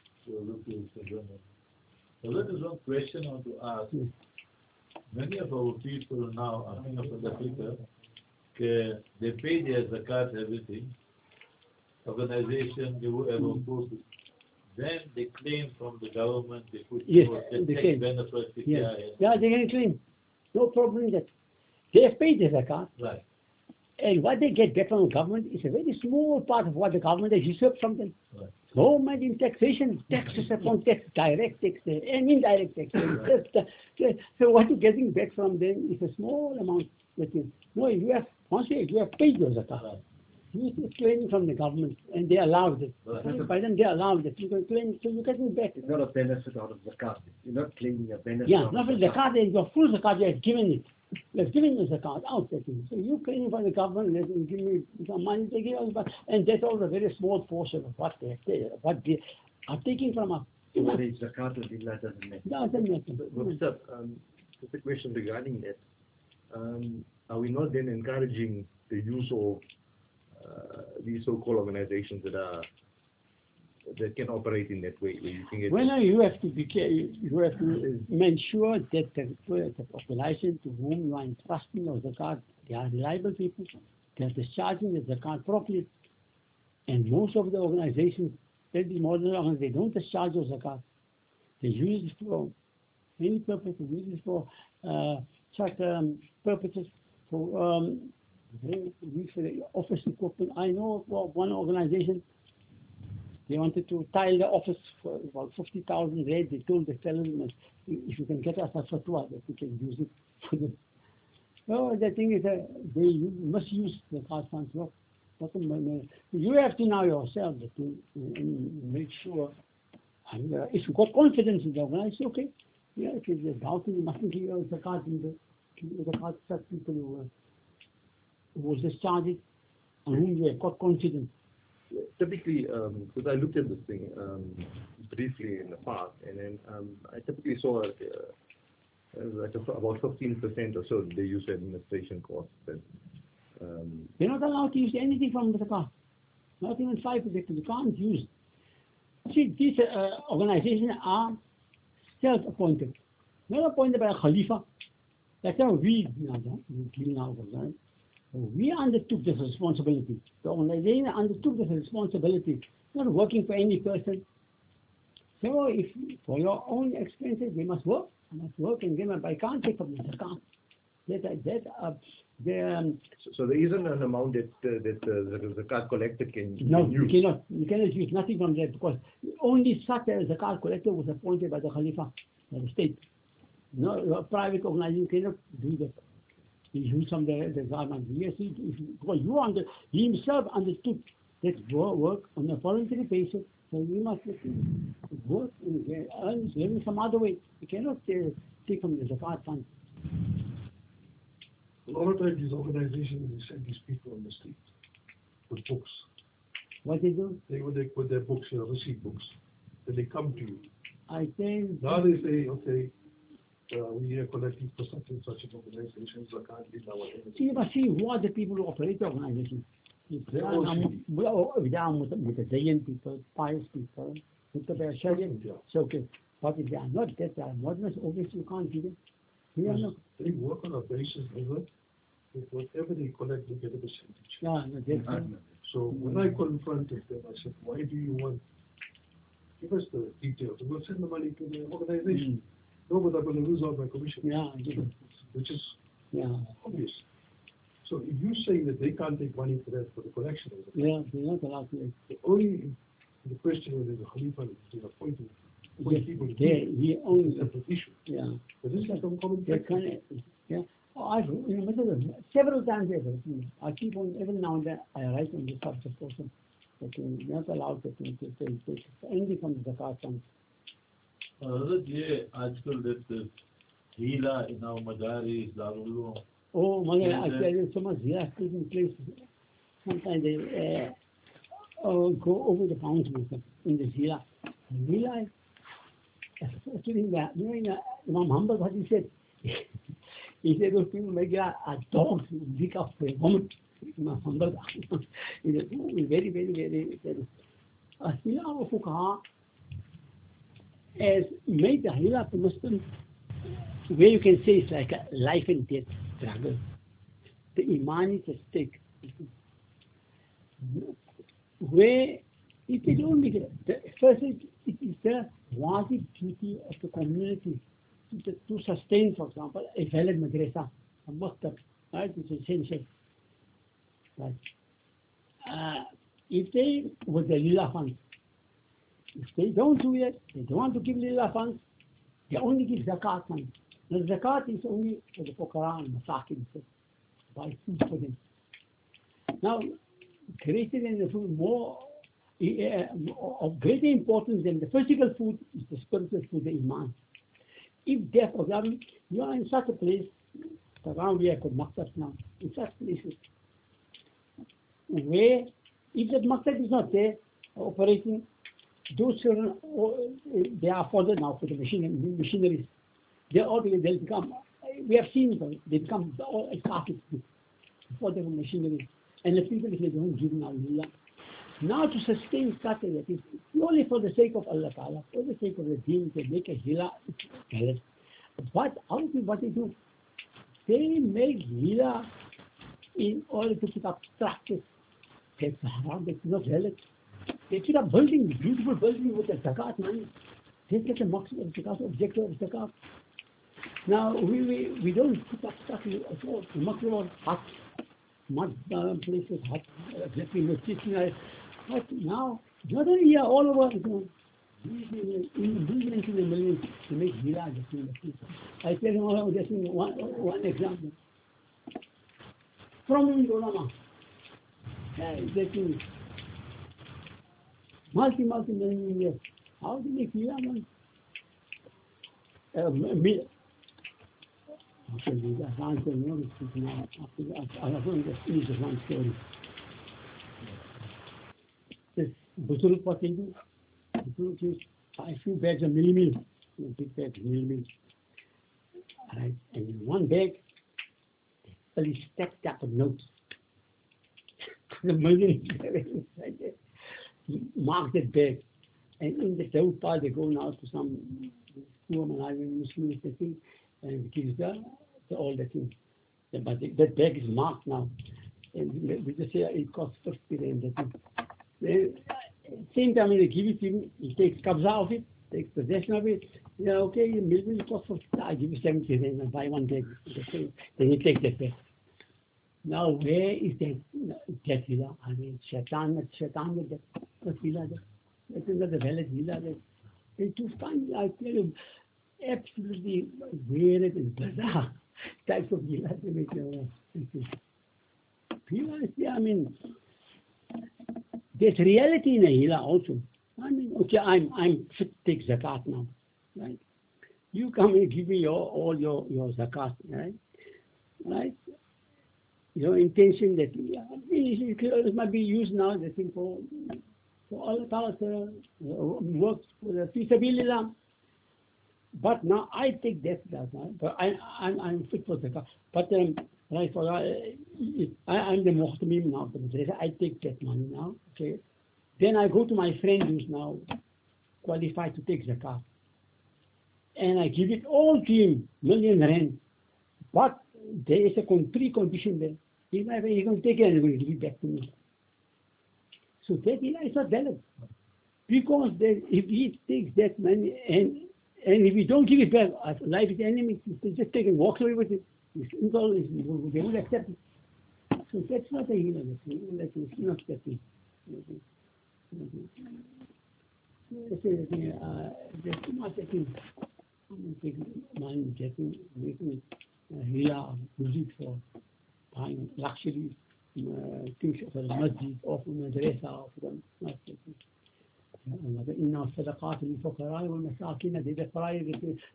So that is one question I want to ask. Many of our people now are coming from Africa. They pay their zakat, everything, organization, whoever posts it. Then they claim from the government, they put tax benefits. Yeah, they can claim. No problem with that. They have paid their zakat. Right. And what they get back from the government is a very small part of what the government has usurped from them. Right. Government in taxation, taxes upon tax, direct tax and indirect tax. So what you're getting back from them is a small amount. No, once you have paid your zakat. Right. You are claiming from the government, and they allowed it. Right. By them, they allowed it. You can claim, so you're getting back. It's not a benefit out of zakat. You're not claiming a benefit. Yeah, not for zakat. Your full zakat, you have given it. You have given the zakat out. So you're claiming from the government, let them give me some money, they give us, and that's all a very small portion of what they are taking from us. Whether it's zakat or lillah doesn't matter. Doesn't matter. Sir, just a question regarding that. Are we not then encouraging the use of these so-called organizations that can operate in that way? Where you think you have to be careful. You have to make sure that the population to whom you are entrusting your zakat, they are reliable people. They are discharging the zakat properly. And most of the organizations, especially modern organizations, they don't discharge your zakat. They use it for any purpose. They use it for such purposes. For the office equipment. I know of one organization, they wanted to tile the office for about 50,000 rand. They told the sellers, if you can get us a fatwa that we can use it for them. So the thing is that they must use the car funds. You have to know yourself to make sure. And if you got confidence in the organization, okay. Yeah, if you're doubting, you mustn't give the card in the card such people who was discharged and whom you have got confidence. Typically, because I looked at this thing briefly in the past, and then I typically saw like about 15% or so they use administration costs. And, You're not allowed to use anything from the zakat. Not even 5%. You can't use. See, these organizations are self-appointed. Not appointed by a Khalifa. That's how we undertook this responsibility. The organization undertook this responsibility. Not working for any person. So if for your own expenses, they must work. And give but I can't take from the zakat. So there isn't an amount that the zakat collector can No, use? You cannot use nothing from that because only such a zakat collector was appointed by the Khalifa, by the state. No, a private organization cannot do that. He used from the government. Yes, he himself understood that work on a voluntary basis. So we must work and earn living some other way. You cannot take from the zakat fund. A lot of times these organizations, they send these people on the street with books. What they do? They put their books, receipt books. Then they come to you. I think... Now they say, okay, we are collecting for such and such an organization, zakat, whatever. See, but see who are the people who operate the organization? They're all Mutazayan people, pious people, so okay. But if they are not that, they are modernists, obviously you can't give them. They work on a basis of whatever they collect, they get a percentage. Yeah, no, so when I confronted them, I said, why do you want? Give us the details. We'll send the money to the organization. No, but I'm going to lose out my commission. Yeah, which is obvious. So if you say that they can't take money for that for the collection of the they're not allowed to. Only the question is the Khalifa is appointed. He owns a issue. Yeah. But this is some common sense. I've several times I keep on, even now and then, I write on the subject also that you're not allowed to take anything from the zakat fund. आजकल this Hila in our Madaris, Darul Uloom. Oh, I tell you, so much Hila taking place. Sometimes they go over the fountain in the Hila. Hila, Imam Hanbal, what he said? He said those people make a dog lick up for a woman. Imam Hanbal, very, very, very, very. Hila of Fuqaha has made the Hila to Muslim, where you can say it's like a life and death struggle. The Iman is at stake. Where if they don't make it, first it is the wajib duty of the community to sustain, for example, a valid madrasa, a maktab, right? It's essential. Right? If they, with the lila funds, if they don't do it, they don't want to give lila funds, they only give zakat funds. The zakat is only for the fuqara and masakin, buy food for them. Now, greater than the food, more of greater importance than the physical food is the spiritual food, the iman. If death, for example, you are in such a place, around we are called maktab now, in such places, where if that maktab is not there, operating, those children, they are further now for the missionaries. They'll become, we have seen them, they become all Catholics for the missionaries. And the people, if they don't give now, now to sustain such a that is purely for the sake of Allah Ta'ala, for the sake of the deen, they make a hila, but what they do, they make hila in order to put up structures. That's haram, that's not valid. They put up buildings, beautiful buildings with the zakat money. They get the maximum of zakat, objective of zakat. Now, we don't put up stuff at all. The maximum of hut, mud places, hut, exactly, but now, not only here, all over, billions in the millions to make hila. I tell you just one example. From ulama, multi-million years. How do you make hila money? Actually, I can't tell you now. I have only just finished one story. This Buzurg, what they do, Buzurg is a few bags of meal, big bags of meal. right? And in one bag, they stacked up notes. The millions inside there. Mark that bag. And in the third part, they go now to some poor Malawian Muslims, I think, and gives all the things. But that bag is marked now. And we just say it costs 50 rand. Same time, when they give it to him, he takes kabza of it, takes possession of it. Yeah, okay, a million costs 50. I give you 70 rand and buy one bag. Then he takes that bag. Now, where is that villa? I mean, Shaitan with that villa there. That is not the valid villa there. And to find, I tell you, absolutely weird and bizarre types of villas they make. Villas, I mean, there's reality in a villa also. I mean, okay, I'm fit to take zakat now, right? You come and give me all your zakat, right? Right? Your intention that it might be used now, I think, for Allah Ta'ala's works for the fi sabilillah. But now I take that now, but I'm fit for zakat. But right, for I'm the muhtamim now. I take that money now. Okay. Then I go to my friend who's now qualified to take zakat, and I give it all to him, million rand. But there is a precondition there. He's going to take it and he's going to give it back to me. So that is not valid. Because if he takes that money and if we don't give it back, life is enemy, he just take and walks away with it. They will accept it. So that's not a healer. That is not that thing. There's too much I think. I'm taking money, making healer music for buying luxuries, things for the masjid or for madrasa or for them. إن الصدقات للفقراء والمساكين. The prior,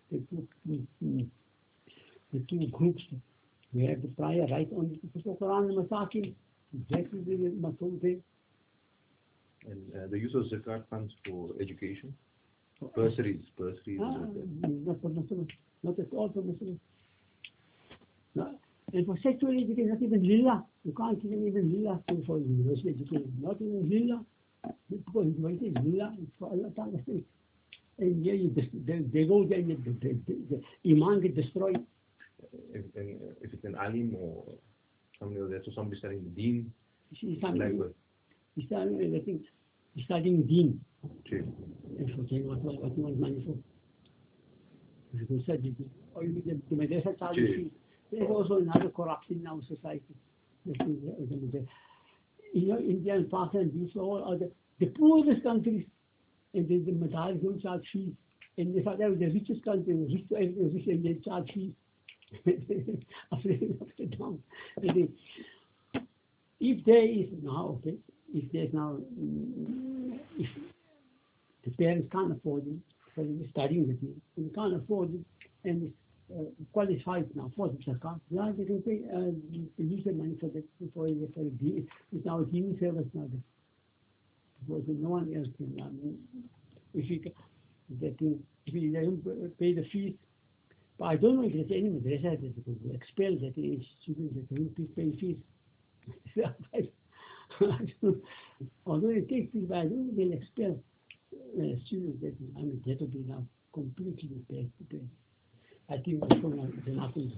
the two groups. We have the prior right on the Quran and Masakin. Exactly the Masul thing. And the use of zakat funds for education? Bursaries. Not for Muslims. Not at all for Muslims. No. And for sexual education, not even lillah. You can't even lillah for university education. Not even lillah. Because it's lillah, it's for Allah Ta'ala's sake. And yeah, they go there, the iman get destroyed. If it's an alim or somebody else, so somebody studying the deen, He's studying deen. Okay. And for saying what you want money for. You can study deen. Or you get the madrasa charge fee. There's also another corruption in our society. India and Pakistan, these all are the poorest countries, and the madaris don't charge fees. And they thought that was the richest country, rich and they charge fees. Upside down. If there is now, okay, if there's now, if the parents can't afford it, because they're studying with me, and they can't afford it, and it's qualified now for the zakat, now they can pay, use the money for the deen. It's now a deen service now. Because no one else can. If you don't pay the fees, but I don't know if there's any madrasa that will expel that students that don't pay fees. Although it takes fees, but I don't think they'll expel students that, that will be now completely paid. I think they're not going to